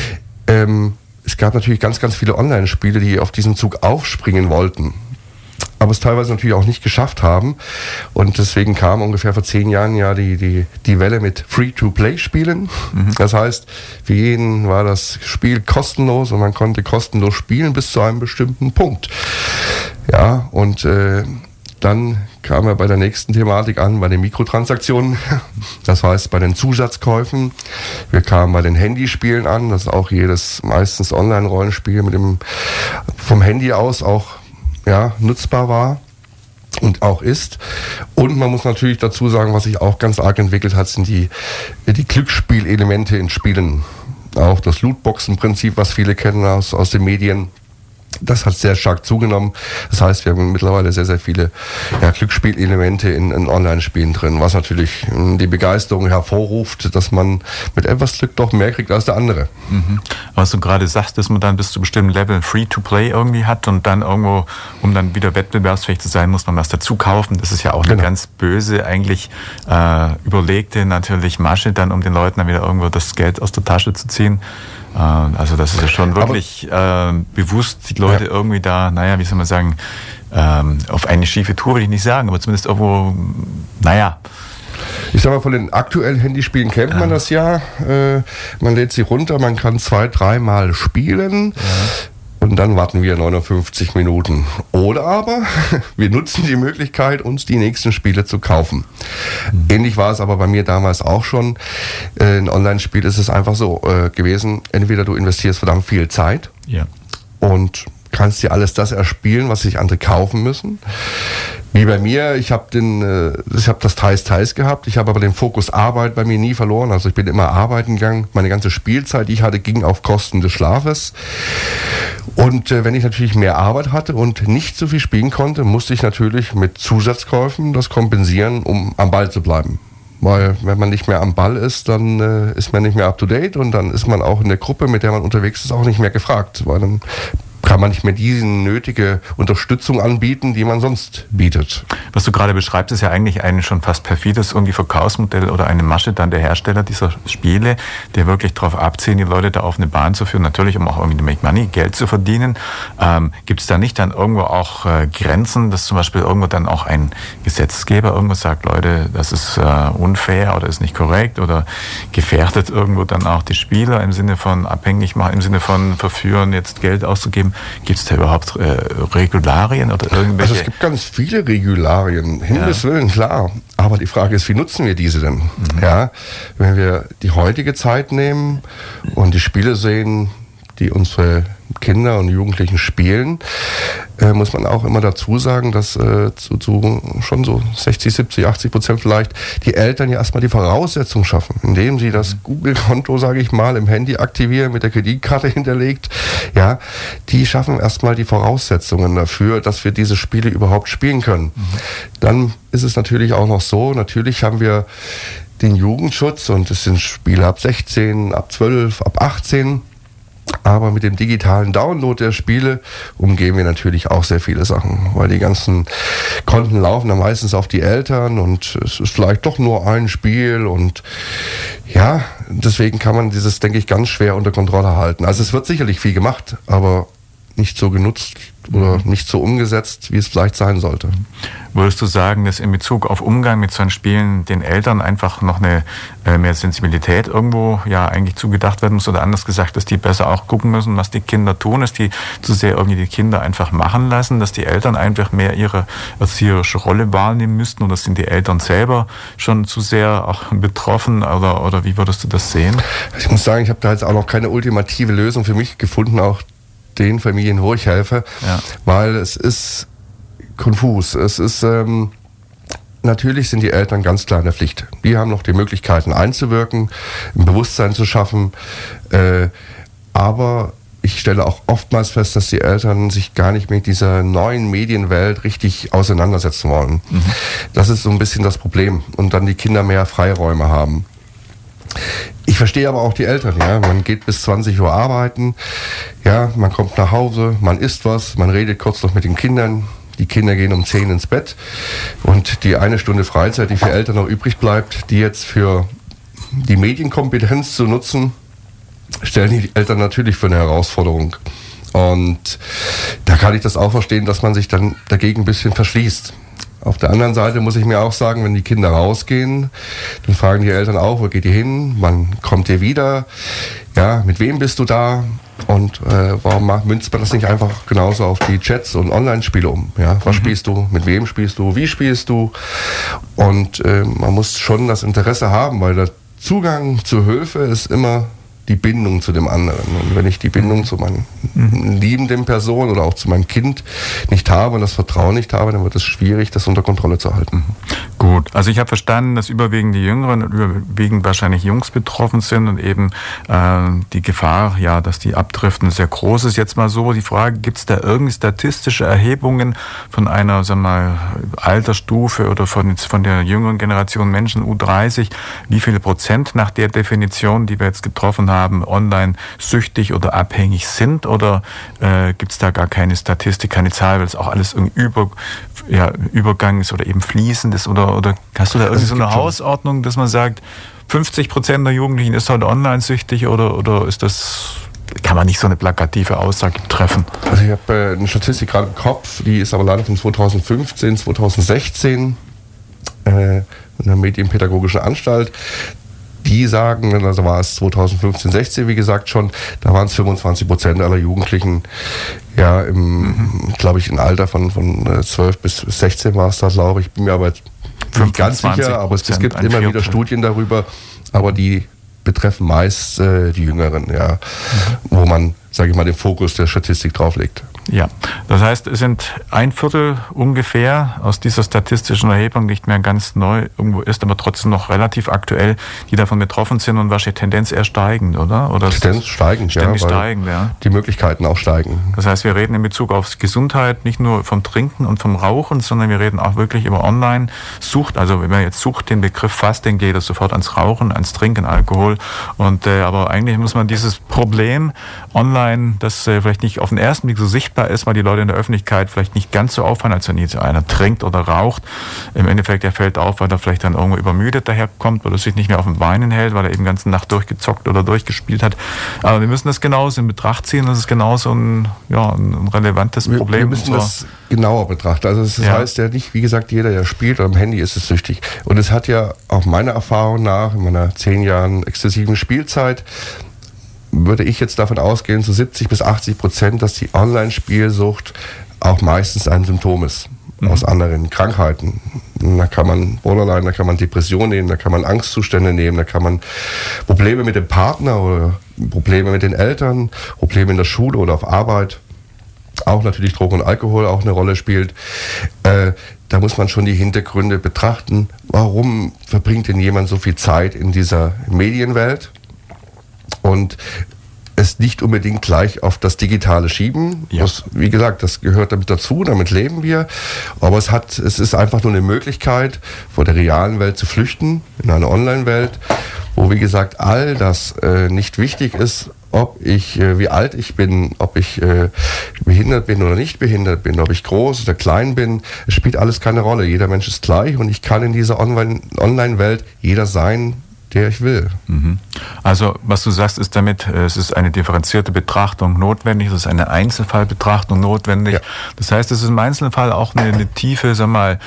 es gab natürlich ganz, ganz viele Online-Spiele, die auf diesen Zug aufspringen wollten, aber es teilweise natürlich auch nicht geschafft haben. Und deswegen kam ungefähr vor 10 Jahren ja die Welle mit Free-to-Play-Spielen. Das heißt, für jeden war das Spiel kostenlos und man konnte kostenlos spielen bis zu einem bestimmten Punkt. Ja, und dann kam er bei der nächsten Thematik an, bei den Mikrotransaktionen, das heißt bei den Zusatzkäufen. Wir kamen bei den Handyspielen an, das ist auch jedes meistens Online-Rollenspiel vom Handy aus auch nutzbar war und auch ist. Und man muss natürlich dazu sagen, was sich auch ganz arg entwickelt hat, sind die Glücksspielelemente in Spielen. Auch das Lootboxen-Prinzip, was viele kennen aus den Medien. Das hat sehr stark zugenommen. Das heißt, wir haben mittlerweile sehr, sehr viele Glücksspielelemente in Online-Spielen drin, was natürlich die Begeisterung hervorruft, dass man mit etwas Glück doch mehr kriegt als der andere.
Was du gerade sagst, dass man dann bis zu bestimmten Level Free-to-Play irgendwie hat und dann irgendwo, um dann wieder wettbewerbsfähig zu sein, muss man was dazu kaufen. Das ist ja auch eine ganz böse, eigentlich überlegte natürlich Masche, dann um den Leuten dann wieder irgendwo das Geld aus der Tasche zu ziehen. Also das ist ja schon wirklich bewusst, die Leute irgendwie da, wie soll man sagen, auf eine schiefe Tour will ich nicht sagen, aber zumindest irgendwo,
Ich sag mal, von den aktuellen Handyspielen kennt man das ja. Man lädt sie runter, man kann 2-3 Mal spielen. Und dann warten wir 59 Minuten. Oder aber wir nutzen die Möglichkeit, uns die nächsten Spiele zu kaufen. Ähnlich war es aber bei mir damals auch schon. Ein Online-Spiel ist es einfach so gewesen, entweder du investierst verdammt viel Zeit und kannst dir alles das erspielen, was sich andere kaufen müssen. Wie bei mir, ich habe das teils gehabt, ich habe aber den Fokus Arbeit bei mir nie verloren, also ich bin immer arbeiten gegangen, meine ganze Spielzeit, die ich hatte, ging auf Kosten des Schlafes. Und wenn ich natürlich mehr Arbeit hatte und nicht so viel spielen konnte, musste ich natürlich mit Zusatzkäufen das kompensieren, um am Ball zu bleiben. Weil wenn man nicht mehr am Ball ist, dann ist man nicht mehr up to date und dann ist man auch in der Gruppe, mit der man unterwegs ist, auch nicht mehr gefragt, weil dann kann man nicht mehr diese nötige Unterstützung anbieten, die man sonst bietet.
Was du gerade beschreibst, ist ja eigentlich ein schon fast perfides irgendwie Verkaufsmodell oder eine Masche dann der Hersteller dieser Spiele, der wirklich darauf abzielen, die Leute da auf eine Bahn zu führen, natürlich um auch irgendwie Make Money, Geld zu verdienen. Gibt es da nicht dann irgendwo auch Grenzen, dass zum Beispiel irgendwo dann auch ein Gesetzgeber irgendwo sagt, Leute, das ist unfair oder ist nicht korrekt oder gefährdet irgendwo dann auch die Spieler im Sinne von abhängig machen, im Sinne von verführen, jetzt Geld auszugeben? Gibt es da überhaupt Regularien oder irgendwelche?
Also es gibt ganz viele Regularien, Himmels Willen, klar. Aber die Frage ist, wie nutzen wir diese denn? Ja, wenn wir die heutige Zeit nehmen und die Spiele sehen, die unsere Kinder und Jugendlichen spielen, muss man auch immer dazu sagen, dass schon so 60, 70, 80% vielleicht die Eltern ja erstmal die Voraussetzungen schaffen, indem sie das Google-Konto, sage ich mal, im Handy aktivieren, mit der Kreditkarte hinterlegt. Ja, die schaffen erstmal die Voraussetzungen dafür, dass wir diese Spiele überhaupt spielen können. Dann ist es natürlich auch noch so, natürlich haben wir den Jugendschutz und es sind Spiele ab 16, ab 12, ab 18. Aber mit dem digitalen Download der Spiele umgehen wir natürlich auch sehr viele Sachen, weil die ganzen Konten laufen dann meistens auf die Eltern und es ist vielleicht doch nur ein Spiel und ja, deswegen kann man dieses, denke ich, ganz schwer unter Kontrolle halten. Also es wird sicherlich viel gemacht, aber nicht so genutzt oder nicht so umgesetzt, wie es vielleicht sein sollte.
Würdest du sagen, dass in Bezug auf Umgang mit solchen Spielen den Eltern einfach noch eine mehr Sensibilität irgendwo ja eigentlich zugedacht werden muss oder anders gesagt, dass die besser auch gucken müssen, was die Kinder tun, dass die zu sehr irgendwie die Kinder einfach machen lassen, dass die Eltern einfach mehr ihre erzieherische Rolle wahrnehmen müssten oder sind die Eltern selber schon zu sehr auch betroffen oder wie würdest du das sehen?
Ich muss sagen, ich habe da jetzt auch noch keine ultimative Lösung für mich gefunden, auch den Familien, wo ich helfe, weil es ist konfus. Es ist natürlich sind die Eltern ganz klar in der Pflicht. Die haben noch die Möglichkeiten einzuwirken, ein Bewusstsein zu schaffen, aber ich stelle auch oftmals fest, dass die Eltern sich gar nicht mit dieser neuen Medienwelt richtig auseinandersetzen wollen. Das ist so ein bisschen das Problem und dann die Kinder mehr Freiräume haben. Ich verstehe aber auch die Eltern, ja. Man geht bis 20 Uhr arbeiten, ja, man kommt nach Hause, man isst was, man redet kurz noch mit den Kindern, die Kinder gehen um 10 ins Bett und die eine Stunde Freizeit, die für Eltern noch übrig bleibt, die jetzt für die Medienkompetenz zu nutzen, stellen die Eltern natürlich für eine Herausforderung. Und da kann ich das auch verstehen, dass man sich dann dagegen ein bisschen verschließt. Auf der anderen Seite muss ich mir auch sagen, wenn die Kinder rausgehen, dann fragen die Eltern auch, wo geht ihr hin, wann kommt ihr wieder, ja, mit wem bist du da und warum münzt man das nicht einfach genauso auf die Chats und Online-Spiele um, ja, was spielst du, mit wem spielst du, wie spielst du und man muss schon das Interesse haben, weil der Zugang zur Hilfe ist immer die Bindung zu dem anderen. Und wenn ich die Bindung zu meiner liebenden Person oder auch zu meinem Kind nicht habe und das Vertrauen nicht habe, dann wird es schwierig, das unter Kontrolle zu halten.
Gut, also ich habe verstanden, dass überwiegend die Jüngeren und überwiegend wahrscheinlich Jungs betroffen sind und eben die Gefahr, ja, dass die abdriften, sehr groß ist. Jetzt mal so die Frage, gibt es da irgendeine statistische Erhebungen von einer, sagen wir mal, Altersstufe oder von der jüngeren Generation Menschen U30, wie viele Prozent nach der Definition, die wir jetzt getroffen haben, online süchtig oder abhängig sind oder gibt es da gar keine Statistik, keine Zahl, weil es auch alles irgendwie Übergang ist oder eben fließend ist oder hast du da irgendwie so eine Hausordnung, dass man sagt, 50% der Jugendlichen ist heute online süchtig oder ist das, kann man nicht so eine plakative Aussage treffen?
Also ich habe eine Statistik gerade im Kopf, die ist aber leider von 2015, 2016 in der Medienpädagogischen Anstalt. Die sagen, also war es 2015, 16, wie gesagt schon, da waren es 25% aller Jugendlichen, ja, glaube ich, im Alter von 12 bis 16 war es da, glaube ich. Bin mir aber nicht ganz sicher, aber es gibt immer wieder Studien darüber, aber die betreffen meist die Jüngeren, ja, wo man, sage ich mal, den Fokus der Statistik drauf legt.
Ja, das heißt, es sind 1/4 ungefähr aus dieser statistischen Erhebung, nicht mehr ganz neu irgendwo ist, aber trotzdem noch relativ aktuell, die davon betroffen sind und wahrscheinlich Tendenz eher steigend, oder?
Tendenz steigend,
ständig steigend, ja.
Die Möglichkeiten auch steigen.
Das heißt, wir reden in Bezug auf Gesundheit nicht nur vom Trinken und vom Rauchen, sondern wir reden auch wirklich über Online-Sucht. Also wenn man jetzt Sucht den Begriff fasst, dann geht es sofort ans Rauchen, ans Trinken, Alkohol. Und aber eigentlich muss man dieses Problem online, das vielleicht nicht auf den ersten Blick so sichtbar ist, weil die Leute in der Öffentlichkeit vielleicht nicht ganz so auffallen, als wenn jetzt einer trinkt oder raucht. Im Endeffekt, er fällt auf, weil er vielleicht dann irgendwo übermüdet daherkommt oder sich nicht mehr auf den Beinen hält, weil er eben die ganze Nacht durchgezockt oder durchgespielt hat. Aber wir müssen das genauso in Betracht ziehen. Das ist genauso ein relevantes Problem.
Wir müssen das genauer betrachten. Also das heißt ja nicht, wie gesagt, jeder, der spielt am Handy, ist es süchtig. Und es hat ja auch meiner Erfahrung nach, in meiner 10 Jahren exzessiven Spielzeit, würde ich jetzt davon ausgehen, zu 70-80%, dass die Online-Spielsucht auch meistens ein Symptom ist aus anderen Krankheiten. Da kann man Borderline, da kann man Depression nehmen, da kann man Angstzustände nehmen, da kann man Probleme mit dem Partner oder Probleme mit den Eltern, Probleme in der Schule oder auf Arbeit. Auch natürlich Drogen und Alkohol auch eine Rolle spielt. Da muss man schon die Hintergründe betrachten. Warum verbringt denn jemand so viel Zeit in dieser Medienwelt? Und es nicht unbedingt gleich auf das Digitale schieben. Ja. Das, wie gesagt, das gehört damit dazu, damit leben wir. Aber es ist einfach nur eine Möglichkeit, vor der realen Welt zu flüchten, in eine Online-Welt, wo, wie gesagt, all das nicht wichtig ist, ob ich, wie alt ich bin, ob ich behindert bin oder nicht behindert bin, ob ich groß oder klein bin. Es spielt alles keine Rolle. Jeder Mensch ist gleich und ich kann in dieser Online-Welt jeder sein, der ich will.
Also was du sagst, ist damit, es ist eine differenzierte Betrachtung notwendig, es ist eine Einzelfallbetrachtung notwendig. Ja. Das heißt, es ist im Einzelfall auch eine tiefe, sag mal,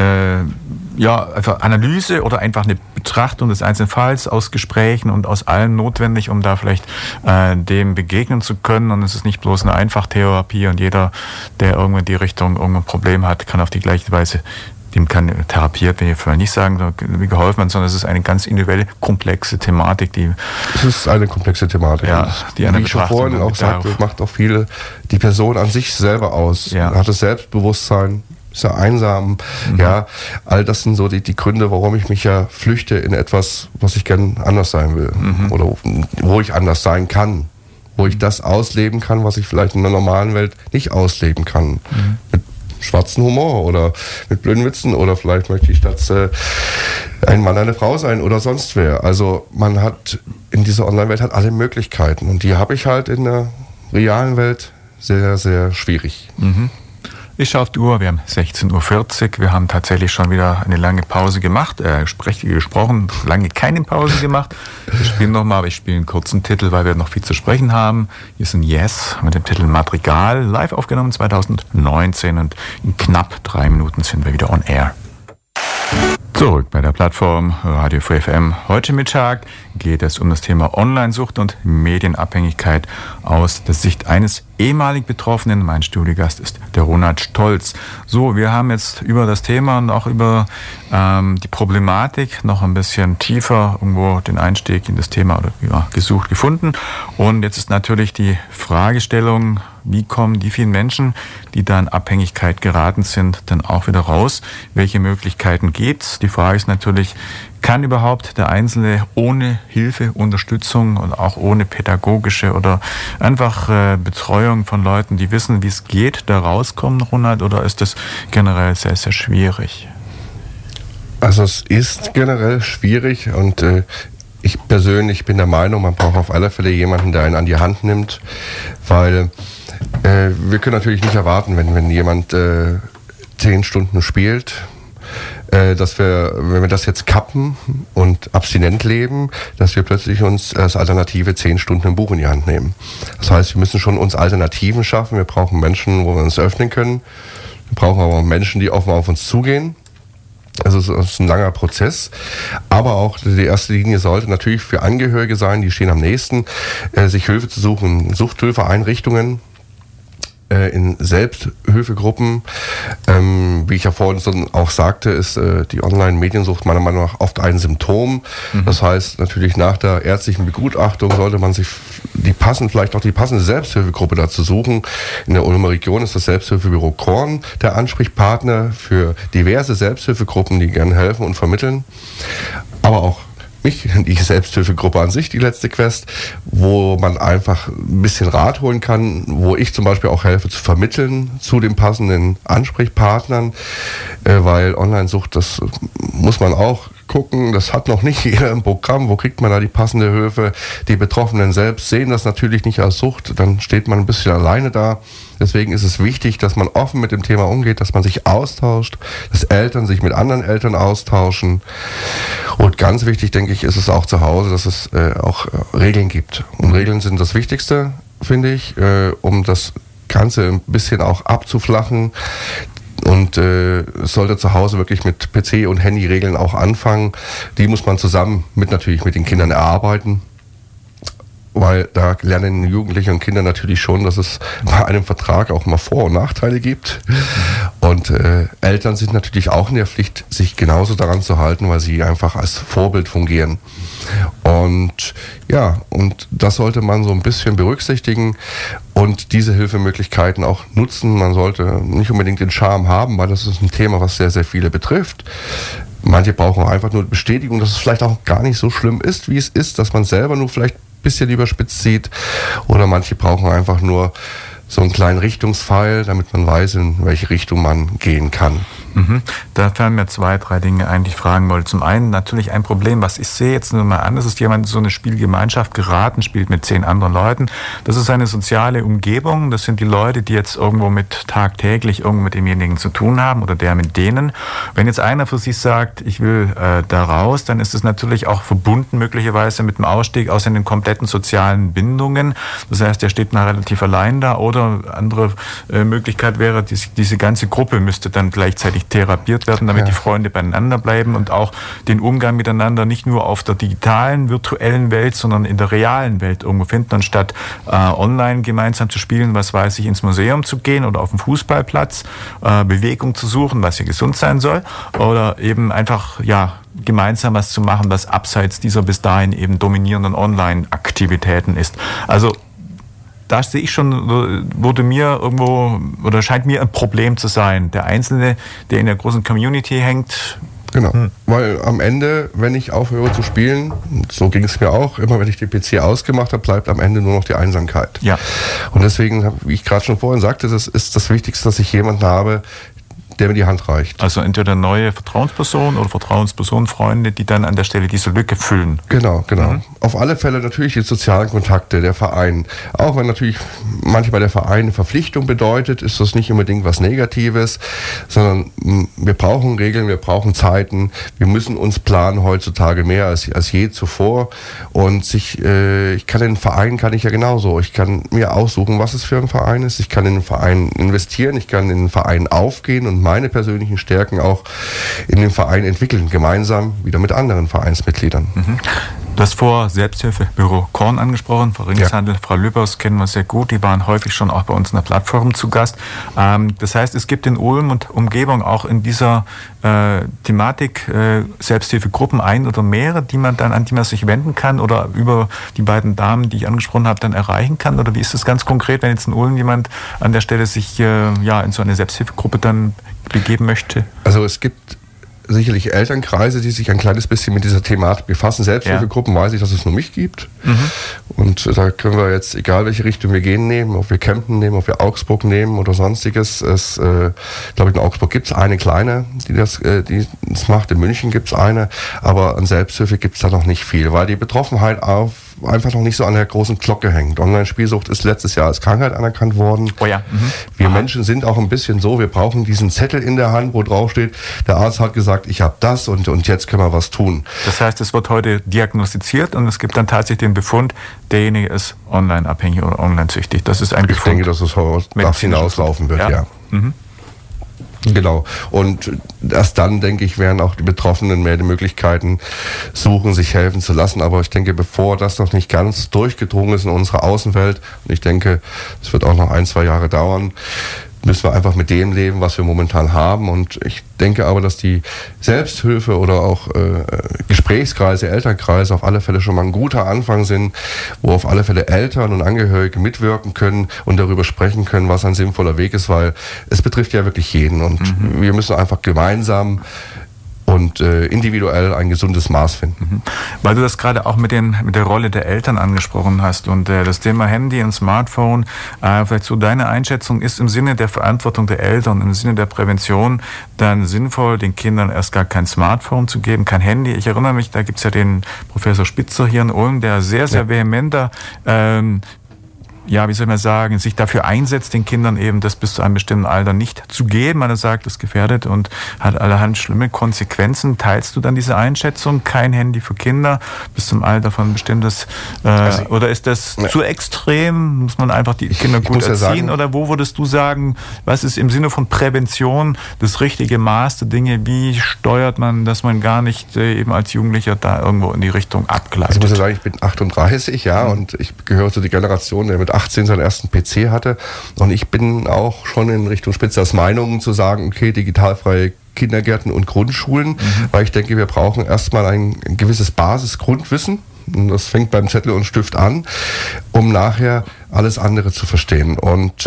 einfach Analyse oder einfach eine Betrachtung des Einzelfalls aus Gesprächen und aus allem notwendig, um da vielleicht dem begegnen zu können. Und es ist nicht bloß eine Einfachtherapie und jeder, der irgendwo in die Richtung irgendein Problem hat, kann auf die gleiche Weise dem kann therapiert, wenn ich vorher nicht sagen, wie geholfen wird, sondern es ist eine ganz individuelle, komplexe Thematik,
Es ist eine komplexe Thematik.
Ja, die eine
wie ich schon vorhin auch sagte, macht auch viel die Person an sich selber aus. Ja. Hat das Selbstbewusstsein, ist ja einsam. Ja, all das sind so die Gründe, warum ich mich ja flüchte in etwas, was ich gern anders sein will. Oder wo ich anders sein kann. Wo ich das ausleben kann, was ich vielleicht in der normalen Welt nicht ausleben kann. Mit schwarzen Humor oder mit blöden Witzen oder vielleicht möchte ich statt ein Mann eine Frau sein oder sonst wer. Also man hat in dieser Online-Welt halt alle Möglichkeiten und die habe ich halt in der realen Welt sehr, sehr schwierig.
Ich schaue auf die Uhr, wir haben 16:40 Uhr, wir haben tatsächlich schon wieder eine lange Pause gemacht, lange keine Pause gemacht. Wir spielen nochmal, aber ich spiele einen kurzen Titel, weil wir noch viel zu sprechen haben. Hier sind Yes mit dem Titel Madrigal, live aufgenommen 2019 und in knapp 3 Minuten sind wir wieder on air. Zurück bei der Plattform Radio Free FM. Heute Mittag geht es um das Thema Online-Sucht und Medienabhängigkeit aus der Sicht eines ehemalig Betroffenen. Mein Studiogast ist der Ronald Stolz. So, wir haben jetzt über das Thema und auch über die Problematik noch ein bisschen tiefer irgendwo den Einstieg in das Thema gefunden. Und jetzt ist natürlich die Fragestellung, wie kommen die vielen Menschen, die da in Abhängigkeit geraten sind, dann auch wieder raus? Welche Möglichkeiten gibt's? Die Frage ist natürlich, kann überhaupt der Einzelne ohne Hilfe, Unterstützung und auch ohne pädagogische oder einfach Betreuung von Leuten, die wissen, wie es geht, da rauskommen, Ronald, oder ist das generell sehr, sehr schwierig?
Also es ist generell schwierig und ich persönlich bin der Meinung, man braucht auf alle Fälle jemanden, der einen an die Hand nimmt, weil wir können natürlich nicht erwarten, wenn jemand 10 Stunden spielt, dass wir, wenn wir das jetzt kappen und abstinent leben, dass wir plötzlich uns als Alternative 10 Stunden ein Buch in die Hand nehmen. Das heißt, wir müssen schon uns Alternativen schaffen. Wir brauchen Menschen, wo wir uns öffnen können. Wir brauchen aber auch Menschen, die offen auf uns zugehen. Also es ist ein langer Prozess, aber auch die erste Linie sollte natürlich für Angehörige sein, die stehen am nächsten, sich Hilfe zu suchen, Suchthilfeeinrichtungen, in Selbsthilfegruppen. Wie ich ja vorhin auch sagte, ist die Online-Mediensucht meiner Meinung nach oft ein Symptom. Das heißt, natürlich nach der ärztlichen Begutachtung sollte man sich vielleicht auch die passende Selbsthilfegruppe dazu suchen. In der Ulmer Region ist das Selbsthilfebüro Korn der Ansprechpartner für diverse Selbsthilfegruppen, die gerne helfen und vermitteln. Aber auch die Selbsthilfegruppe an sich, die letzte Quest, wo man einfach ein bisschen Rat holen kann, wo ich zum Beispiel auch helfe zu vermitteln zu den passenden Ansprechpartnern, weil Online-Sucht, das muss man auch gucken, das hat noch nicht jeder im Programm, wo kriegt man da die passende Hilfe? Die Betroffenen selbst sehen das natürlich nicht als Sucht, dann steht man ein bisschen alleine da. Deswegen ist es wichtig, dass man offen mit dem Thema umgeht, dass man sich austauscht, dass Eltern sich mit anderen Eltern austauschen. Und ganz wichtig, denke ich, ist es auch zu Hause, dass es auch Regeln gibt. Und Regeln sind das Wichtigste, finde ich, um das Ganze ein bisschen auch abzuflachen. Und sollte zu Hause wirklich mit PC- und Handyregeln auch anfangen. Die muss man zusammen natürlich mit den Kindern erarbeiten. Weil da lernen Jugendliche und Kinder natürlich schon, dass es bei einem Vertrag auch mal Vor- und Nachteile gibt. Und Eltern sind natürlich auch in der Pflicht, sich genauso daran zu halten, weil sie einfach als Vorbild fungieren. Und ja, und das sollte man so ein bisschen berücksichtigen und diese Hilfemöglichkeiten auch nutzen. Man sollte nicht unbedingt den Charme haben, weil das ist ein Thema, was sehr, sehr viele betrifft. Manche brauchen einfach nur Bestätigung, dass es vielleicht auch gar nicht so schlimm ist, wie es ist, dass man selber nur vielleicht bisschen überspitzt sieht, oder manche brauchen einfach nur so einen kleinen Richtungspfeil, damit man weiß, in welche Richtung man gehen kann.
Da fallen mir 2, 3 Dinge ein, die ich fragen wollte. Zum einen natürlich ein Problem, was ich sehe jetzt nur mal an, das ist jemand in so eine Spielgemeinschaft geraten, spielt mit 10 anderen Leuten. Das ist eine soziale Umgebung, das sind die Leute, die jetzt irgendwo tagtäglich irgendwo mit demjenigen zu tun haben oder der mit denen. Wenn jetzt einer für sich sagt, ich will da raus, dann ist es natürlich auch verbunden möglicherweise mit dem Ausstieg aus den kompletten sozialen Bindungen. Das heißt, der steht mal relativ allein da, oder andere Möglichkeit wäre, diese ganze Gruppe müsste dann gleichzeitig therapiert werden, damit die Freunde beieinander bleiben und auch den Umgang miteinander nicht nur auf der digitalen, virtuellen Welt, sondern in der realen Welt irgendwo finden, anstatt online gemeinsam zu spielen, was weiß ich, ins Museum zu gehen oder auf dem Fußballplatz, Bewegung zu suchen, was ja gesund sein soll, oder eben einfach, gemeinsam was zu machen, was abseits dieser bis dahin eben dominierenden Online-Aktivitäten ist. Also da sehe ich schon, wurde mir irgendwo, oder scheint mir ein Problem zu sein. Der Einzelne, der in der großen Community hängt.
Genau, weil am Ende, wenn ich aufhöre zu spielen, so ging es mir auch, immer wenn ich den PC ausgemacht habe, bleibt am Ende nur noch die Einsamkeit. Ja. Und deswegen, wie ich gerade schon vorhin sagte, das ist das Wichtigste, dass ich jemanden habe, der mir die Hand reicht. Also entweder neue Vertrauenspersonen oder Vertrauenspersonen-Freunde, die dann an der Stelle diese Lücke füllen. Genau. Auf alle Fälle natürlich die sozialen Kontakte, der Verein. Auch wenn natürlich manchmal der Verein eine Verpflichtung bedeutet, ist das nicht unbedingt was Negatives, sondern wir brauchen Regeln, wir brauchen Zeiten, wir müssen uns planen heutzutage mehr als je zuvor. Und ich kann in den Verein, ja genauso. Ich kann mir aussuchen, was es für ein Verein ist. Ich kann in den Verein investieren, ich kann in den Verein aufgehen und meine persönlichen Stärken auch in dem Verein entwickeln, gemeinsam wieder mit anderen Vereinsmitgliedern. Du hast vor Selbsthilfebüro Korn angesprochen, Frau Ringeshandel, Frau Lübbers kennen wir sehr gut, die waren häufig schon auch bei uns in der Plattform zu Gast. Das heißt, es gibt in Ulm und Umgebung auch in dieser Thematik Selbsthilfegruppen ein oder mehrere, an die man sich wenden kann oder über die beiden Damen, die ich angesprochen habe, dann erreichen kann? Oder wie ist das ganz konkret, wenn jetzt in Ulm jemand an der Stelle sich in so eine Selbsthilfegruppe dann begeben möchte? Also es gibt sicherlich Elternkreise, die sich ein kleines bisschen mit dieser Thematik befassen. Selbsthilfegruppen weiß ich, dass es nur mich gibt. Und da können wir jetzt, egal welche Richtung wir gehen, nehmen, ob wir Kempten nehmen, ob wir Augsburg nehmen oder sonstiges. Glaube ich, in Augsburg gibt es eine kleine, die das macht. In München gibt es eine, aber an Selbsthilfe gibt es da noch nicht viel, weil die Betroffenheit einfach noch nicht so an der großen Glocke hängt. Online-Spielsucht ist letztes Jahr als Krankheit anerkannt worden. Oh ja. Wir Menschen sind auch ein bisschen so, wir brauchen diesen Zettel in der Hand, wo drauf steht, der Arzt hat gesagt, ich habe das und jetzt können wir was tun. Das heißt, es wird heute diagnostiziert und es gibt dann tatsächlich den Befund, derjenige ist online-abhängig oder online-süchtig. Das ist ein Befund. Ich denke, dass es darauf hinauslaufen wird, ja. Genau. Und erst dann, denke ich, werden auch die Betroffenen mehr die Möglichkeiten suchen, sich helfen zu lassen. Aber ich denke, bevor das noch nicht ganz durchgedrungen ist in unsere Außenwelt, und ich denke, es wird auch noch 1-2 Jahre dauern, müssen wir einfach mit dem leben, was wir momentan haben. Und ich denke aber, dass die Selbsthilfe oder auch Gesprächskreise, Elternkreise auf alle Fälle schon mal ein guter Anfang sind, wo auf alle Fälle Eltern und Angehörige mitwirken können und darüber sprechen können, was ein sinnvoller Weg ist, weil es betrifft ja wirklich jeden. Und wir müssen einfach gemeinsam und individuell ein gesundes Maß finden.
Weil du das gerade auch mit der Rolle der Eltern angesprochen hast und das Thema Handy und Smartphone, vielleicht so deine Einschätzung, ist im Sinne der Verantwortung der Eltern, im Sinne der Prävention dann sinnvoll, den Kindern erst gar kein Smartphone zu geben, kein Handy. Ich erinnere mich, da gibt's ja den Professor Spitzer hier in Ulm, der sehr, sehr vehementer wie soll man sagen, sich dafür einsetzt, den Kindern eben das bis zu einem bestimmten Alter nicht zu geben, weil er sagt, das gefährdet und hat allerhand schlimme Konsequenzen. Teilst du dann diese Einschätzung? Kein Handy für Kinder bis zum Alter von bestimmtes, oder ist das zu extrem? Muss man einfach die Kinder gut erziehen? Oder wo würdest du sagen, was ist im Sinne von Prävention das richtige Maß der Dinge? Wie steuert man, dass man gar nicht eben als Jugendlicher da irgendwo in die Richtung abgleitet?
Also ich muss ja sagen, ich bin 38, und ich gehöre zu der Generation, der mit 18 seinen ersten PC hatte. Und ich bin auch schon in Richtung Spitzers Meinungen zu sagen, okay, digitalfreie Kindergärten und Grundschulen, weil ich denke, wir brauchen erstmal ein gewisses Basisgrundwissen. Und das fängt beim Zettel und Stift an, um nachher alles andere zu verstehen. Und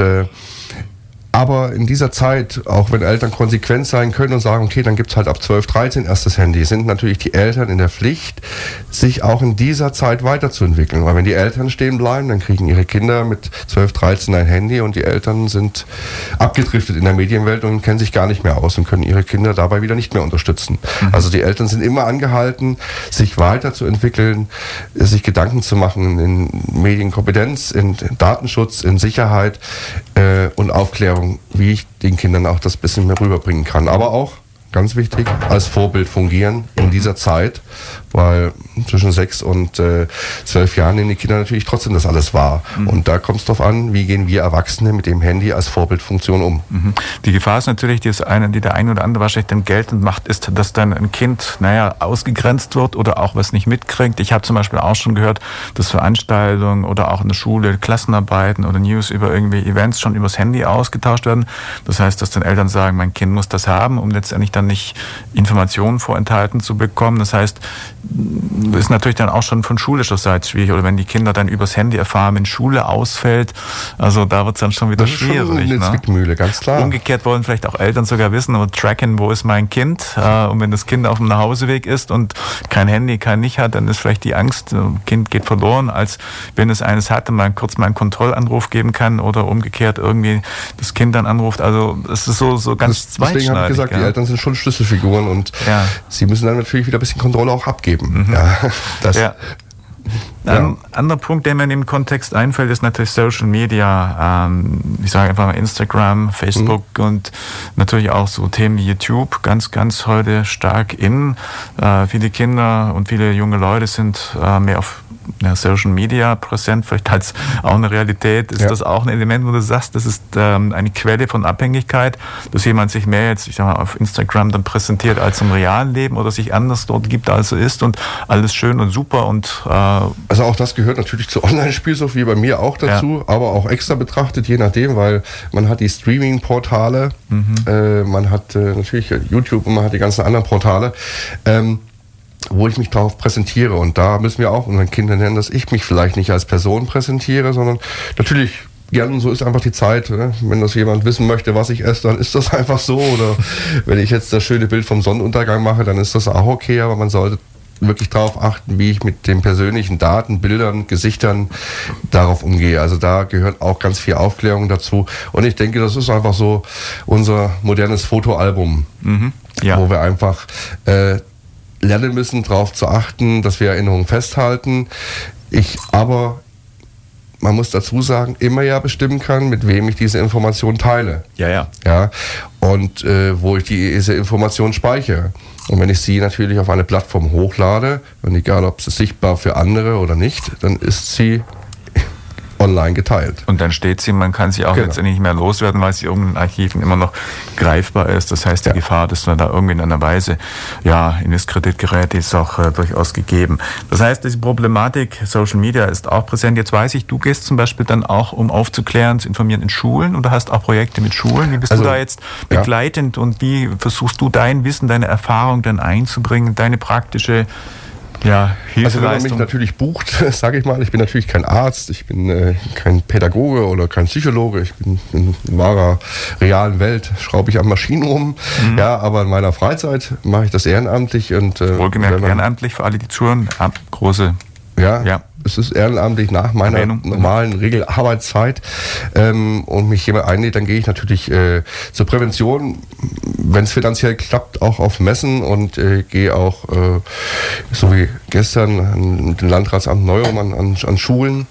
aber in dieser Zeit, auch wenn Eltern konsequent sein können und sagen, okay, dann gibt's halt ab 12, 13 erst das Handy, sind natürlich die Eltern in der Pflicht, sich auch in dieser Zeit weiterzuentwickeln. Weil wenn die Eltern stehen bleiben, dann kriegen ihre Kinder mit 12, 13 ein Handy und die Eltern sind abgedriftet in der Medienwelt und kennen sich gar nicht mehr aus und können ihre Kinder dabei wieder nicht mehr unterstützen. Also die Eltern sind immer angehalten, sich weiterzuentwickeln, sich Gedanken zu machen in Medienkompetenz, in Datenschutz, in Sicherheit und Aufklärung, wie ich den Kindern auch das bisschen mehr rüberbringen kann. Aber auch, ganz wichtig, als Vorbild fungieren in dieser Zeit, weil zwischen 6 und 12 Jahren nehmen die Kinder natürlich trotzdem das alles wahr. Und da kommt es darauf an, wie gehen wir Erwachsene mit dem Handy als Vorbildfunktion um.
Die Gefahr ist natürlich, die der ein oder andere wahrscheinlich dann geltend macht, ist, dass dann ein Kind, ausgegrenzt wird oder auch was nicht mitkriegt. Ich habe zum Beispiel auch schon gehört, dass Veranstaltungen oder auch in der Schule Klassenarbeiten oder News über irgendwie Events schon übers Handy ausgetauscht werden. Das heißt, dass dann Eltern sagen, mein Kind muss das haben, um letztendlich dann nicht Informationen vorenthalten zu bekommen. Das heißt, ist natürlich dann auch schon von schulischer Seite schwierig. Oder wenn die Kinder dann übers Handy erfahren, wenn Schule ausfällt, also da wird es dann schon wieder schwierig. Das ist schon
eine Zwickmühle, ganz klar.
Umgekehrt wollen vielleicht auch Eltern sogar wissen oder tracken, wo ist mein Kind. Und wenn das Kind auf dem Nachhauseweg ist und kein Handy, kein nicht hat, dann ist vielleicht die Angst, Kind geht verloren, als wenn es eines hat und man kurz mal einen Kontrollanruf geben kann oder umgekehrt irgendwie das Kind dann anruft. Also es ist so ganz zweischneidig.
Deswegen habe ich gesagt, die Eltern sind schon Schlüsselfiguren und sie müssen dann natürlich wieder ein bisschen Kontrolle auch abgeben.
Ein anderer Punkt, der mir in dem Kontext einfällt, ist natürlich Social Media. Ich sage einfach mal Instagram, Facebook und natürlich auch so Themen wie YouTube. Ganz, ganz heute stark in. Viele Kinder und viele junge Leute sind mehr auf Social Media präsent, vielleicht als auch eine Realität. Ist das auch ein Element, wo du sagst, das ist eine Quelle von Abhängigkeit, dass jemand sich mehr jetzt, ich sag mal, auf Instagram dann präsentiert als im realen Leben oder sich anders dort gibt, als er ist und alles schön und super und
also auch das gehört natürlich zur Online-Spielsucht, wie bei mir auch dazu, aber auch extra betrachtet, je nachdem, weil man hat die Streaming-Portale, man hat natürlich YouTube und man hat die ganzen anderen Portale, wo ich mich darauf präsentiere. Und da müssen wir auch unseren Kindern lernen, dass ich mich vielleicht nicht als Person präsentiere, sondern natürlich gerne, so ist einfach die Zeit. Ne? Wenn das jemand wissen möchte, was ich esse, dann ist das einfach so. Oder wenn ich jetzt das schöne Bild vom Sonnenuntergang mache, dann ist das auch okay, aber man sollte wirklich darauf achten, wie ich mit den persönlichen Daten, Bildern, Gesichtern darauf umgehe. Also da gehört auch ganz viel Aufklärung dazu. Und ich denke, das ist einfach so unser modernes Fotoalbum, wo wir einfach lernen müssen, darauf zu achten, dass wir Erinnerungen festhalten. Aber man muss dazu sagen, immer bestimmen kann, mit wem ich diese Information teile. Ja. Und wo ich diese Information speichere. Und wenn ich sie natürlich auf eine Plattform hochlade, und egal ob sie sichtbar für andere oder nicht, dann ist sie online geteilt.
Und dann steht sie, man kann sie auch letztendlich nicht mehr loswerden, weil sie in irgendeinen Archiven immer noch greifbar ist. Das heißt, die Gefahr, dass man da irgendwie in einer Weise in das Kredit gerät, ist auch durchaus gegeben. Das heißt, diese Problematik Social Media ist auch präsent. Jetzt weiß ich, du gehst zum Beispiel dann auch, um aufzuklären, zu informieren in Schulen oder hast auch Projekte mit Schulen. Wie bist du da jetzt begleitend und wie versuchst du dein Wissen, deine Erfahrung dann einzubringen, deine praktische Hilfeleistung?
Also wenn man mich natürlich bucht, sage ich mal, ich bin natürlich kein Arzt, ich bin kein Pädagoge oder kein Psychologe, ich bin in wahrer, realen Welt, schraube ich an Maschinen rum, aber in meiner Freizeit mache ich das ehrenamtlich. Und
wohlgemerkt ehrenamtlich für alle, die zuhören, große...
Es ist ehrenamtlich nach meiner normalen Regelarbeitszeit und mich jemand einlädt, dann gehe ich natürlich zur Prävention, wenn es finanziell klappt, auch auf Messen und gehe auch, so wie gestern, an den Landratsamt Neuum an Schulen.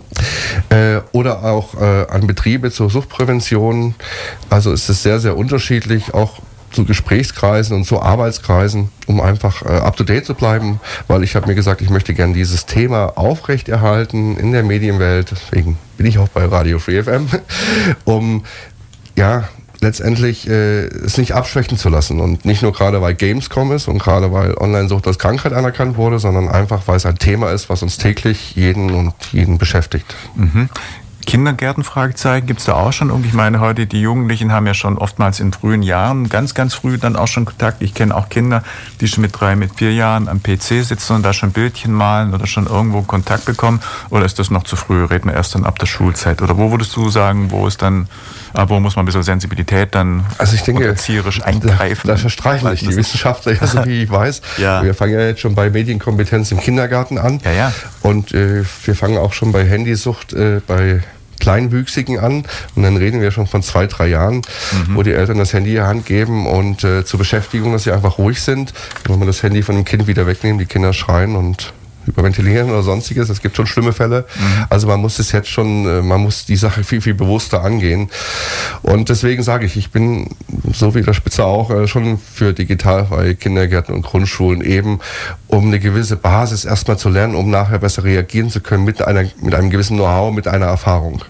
Oder auch an Betriebe zur Suchtprävention. Also es ist sehr, sehr unterschiedlich, auch zu Gesprächskreisen und zu Arbeitskreisen, um einfach up-to-date zu bleiben, weil ich habe mir gesagt, ich möchte gerne dieses Thema aufrechterhalten in der Medienwelt, deswegen bin ich auch bei Radio Free FM, um letztendlich es nicht abschwächen zu lassen und nicht nur gerade, weil Gamescom ist und gerade weil Online-Sucht als Krankheit anerkannt wurde, sondern einfach, weil es ein Thema ist, was uns täglich jeden beschäftigt.
Mhm. Kindergärten, Fragezeichen, gibt es da auch schon? Ich meine, heute die Jugendlichen haben ja schon oftmals in frühen Jahren, ganz, ganz früh dann auch schon Kontakt. Ich kenne auch Kinder, die schon mit 3, mit 4 Jahren am PC sitzen und da schon Bildchen malen oder schon irgendwo Kontakt bekommen. Oder ist das noch zu früh? Reden wir erst dann ab der Schulzeit? Oder wo würdest du sagen, wo muss man ein bisschen Sensibilität dann erzieherisch eingreifen?
Da verstreichen sich die Wissenschaftler, so wie ich weiß. Wir fangen ja jetzt schon bei Medienkompetenz im Kindergarten an. Und wir fangen auch schon bei Handysucht, bei Kleinwüchsigen an und dann reden wir schon von 2, 3 Jahren, wo die Eltern das Handy in die Hand geben und zur Beschäftigung, dass sie einfach ruhig sind. Und wenn man das Handy von dem Kind wieder wegnimmt, die Kinder schreien und hyperventilieren oder sonstiges, es gibt schon schlimme Fälle. Also man muss es jetzt schon, man muss die Sache viel, viel bewusster angehen. Und deswegen sage ich bin, so wie der Spitzer auch, schon für digitalfreie Kindergärten und Grundschulen eben, um eine gewisse Basis erstmal zu lernen, um nachher besser reagieren zu können mit einem gewissen Know-how, mit einer Erfahrung.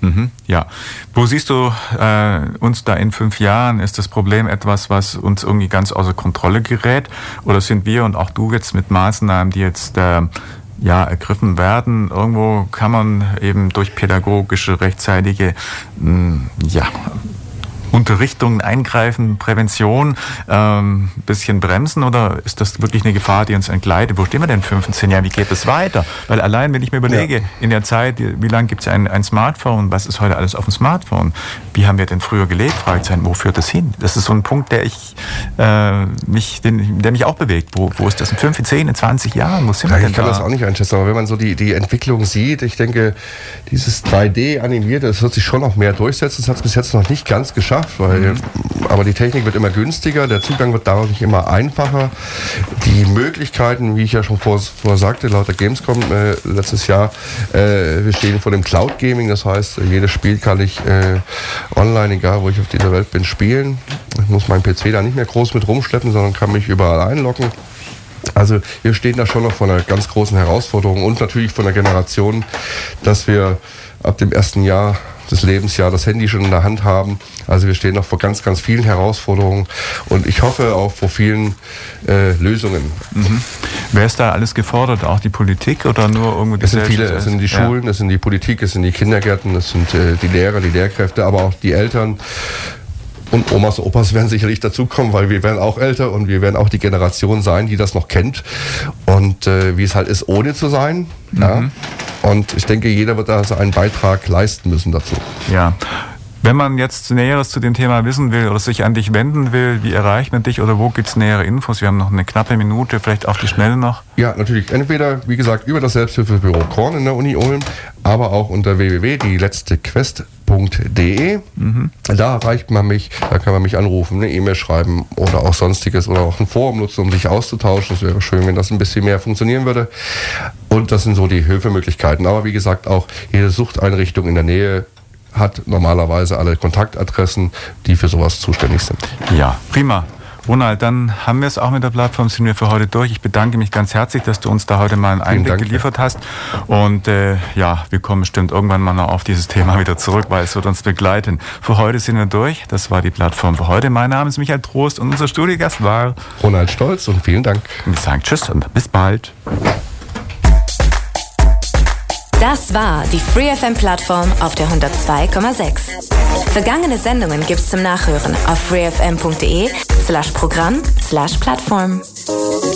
Wo siehst du uns da in 5 Jahren? Ist das Problem etwas, was uns irgendwie ganz außer Kontrolle gerät? Oder sind wir und auch du jetzt mit Maßnahmen, die jetzt ergriffen werden? Irgendwo kann man eben durch pädagogische, rechtzeitige Unterrichtungen eingreifen, Prävention, bisschen bremsen, oder ist das wirklich eine Gefahr, die uns entgleitet? Wo stehen wir denn in 15 Jahren? Wie geht es weiter? Weil allein, wenn ich mir überlege, in der Zeit, wie lange gibt es ein Smartphone? Was ist heute alles auf dem Smartphone? Wie haben wir denn früher gelebt? Fragezeichen, wo führt das hin? Das ist so ein Punkt, der mich auch bewegt. Wo ist das in 5, in 10, in 20 Jahren? Wo sind wir denn
Ich kann das auch nicht einschätzen, aber wenn man so die Entwicklung sieht, ich denke, dieses 3D-Animierte, das wird sich schon noch mehr durchsetzen. Das hat es bis jetzt noch nicht ganz geschafft. Aber die Technik wird immer günstiger, der Zugang wird dadurch immer einfacher. Die Möglichkeiten, wie ich ja schon vorher sagte, laut der Gamescom letztes Jahr, wir stehen vor dem Cloud Gaming, das heißt, jedes Spiel kann ich online, egal wo ich auf dieser Welt bin, spielen. Ich muss meinen PC da nicht mehr groß mit rumschleppen, sondern kann mich überall einloggen. Also wir stehen da schon noch vor einer ganz großen Herausforderung und natürlich von der Generation, dass wir ab dem ersten Jahr des Lebensjahr das Handy schon in der Hand haben. Also wir stehen noch vor ganz, ganz vielen Herausforderungen und ich hoffe auch vor vielen Lösungen.
Wer ist da alles gefordert? Auch die Politik oder nur irgendwo die
Gesellschaft? Es sind viele, es sind die Schulen, es sind die Politik, es sind die Kindergärten, es sind die Lehrer, die Lehrkräfte, aber auch die Eltern. Und Omas und Opas werden sicherlich dazukommen, weil wir werden auch älter und wir werden auch die Generation sein, die das noch kennt. Und wie es halt ist, ohne zu sein. Und ich denke, jeder wird da so einen Beitrag leisten müssen dazu.
Wenn man jetzt Näheres zu dem Thema wissen will oder sich an dich wenden will, wie erreicht man dich oder wo gibt es nähere Infos? Wir haben noch eine knappe Minute, vielleicht auf die Schnelle noch.
Ja, natürlich. Entweder, wie gesagt, über das Selbsthilfebüro Korn in der Uni Ulm, aber auch unter www.dieletztequest.de. Da erreicht man mich, da kann man mich anrufen, eine E-Mail schreiben oder auch sonstiges oder auch ein Forum nutzen, um sich auszutauschen. Es wäre schön, wenn das ein bisschen mehr funktionieren würde. Und das sind so die Hilfemöglichkeiten. Aber wie gesagt, auch jede Suchteinrichtung in der Nähe hat normalerweise alle Kontaktadressen, die für sowas zuständig sind.
Ja, prima. Ronald, dann haben wir es auch mit der Plattform, sind wir für heute durch. Ich bedanke mich ganz herzlich, dass du uns da heute mal einen Einblick geliefert hast. Und wir kommen bestimmt irgendwann mal noch auf dieses Thema wieder zurück, weil es wird uns begleiten. Für heute sind wir durch. Das war die Plattform für heute. Mein Name ist Michael Trost und unser Studiogast war
Ronald Stolz und vielen Dank.
Wir sagen Tschüss und bis bald.
Das war die FreeFM-Plattform auf der 102,6. Vergangene Sendungen gibt's zum Nachhören auf freefm.de/Programm/Plattform.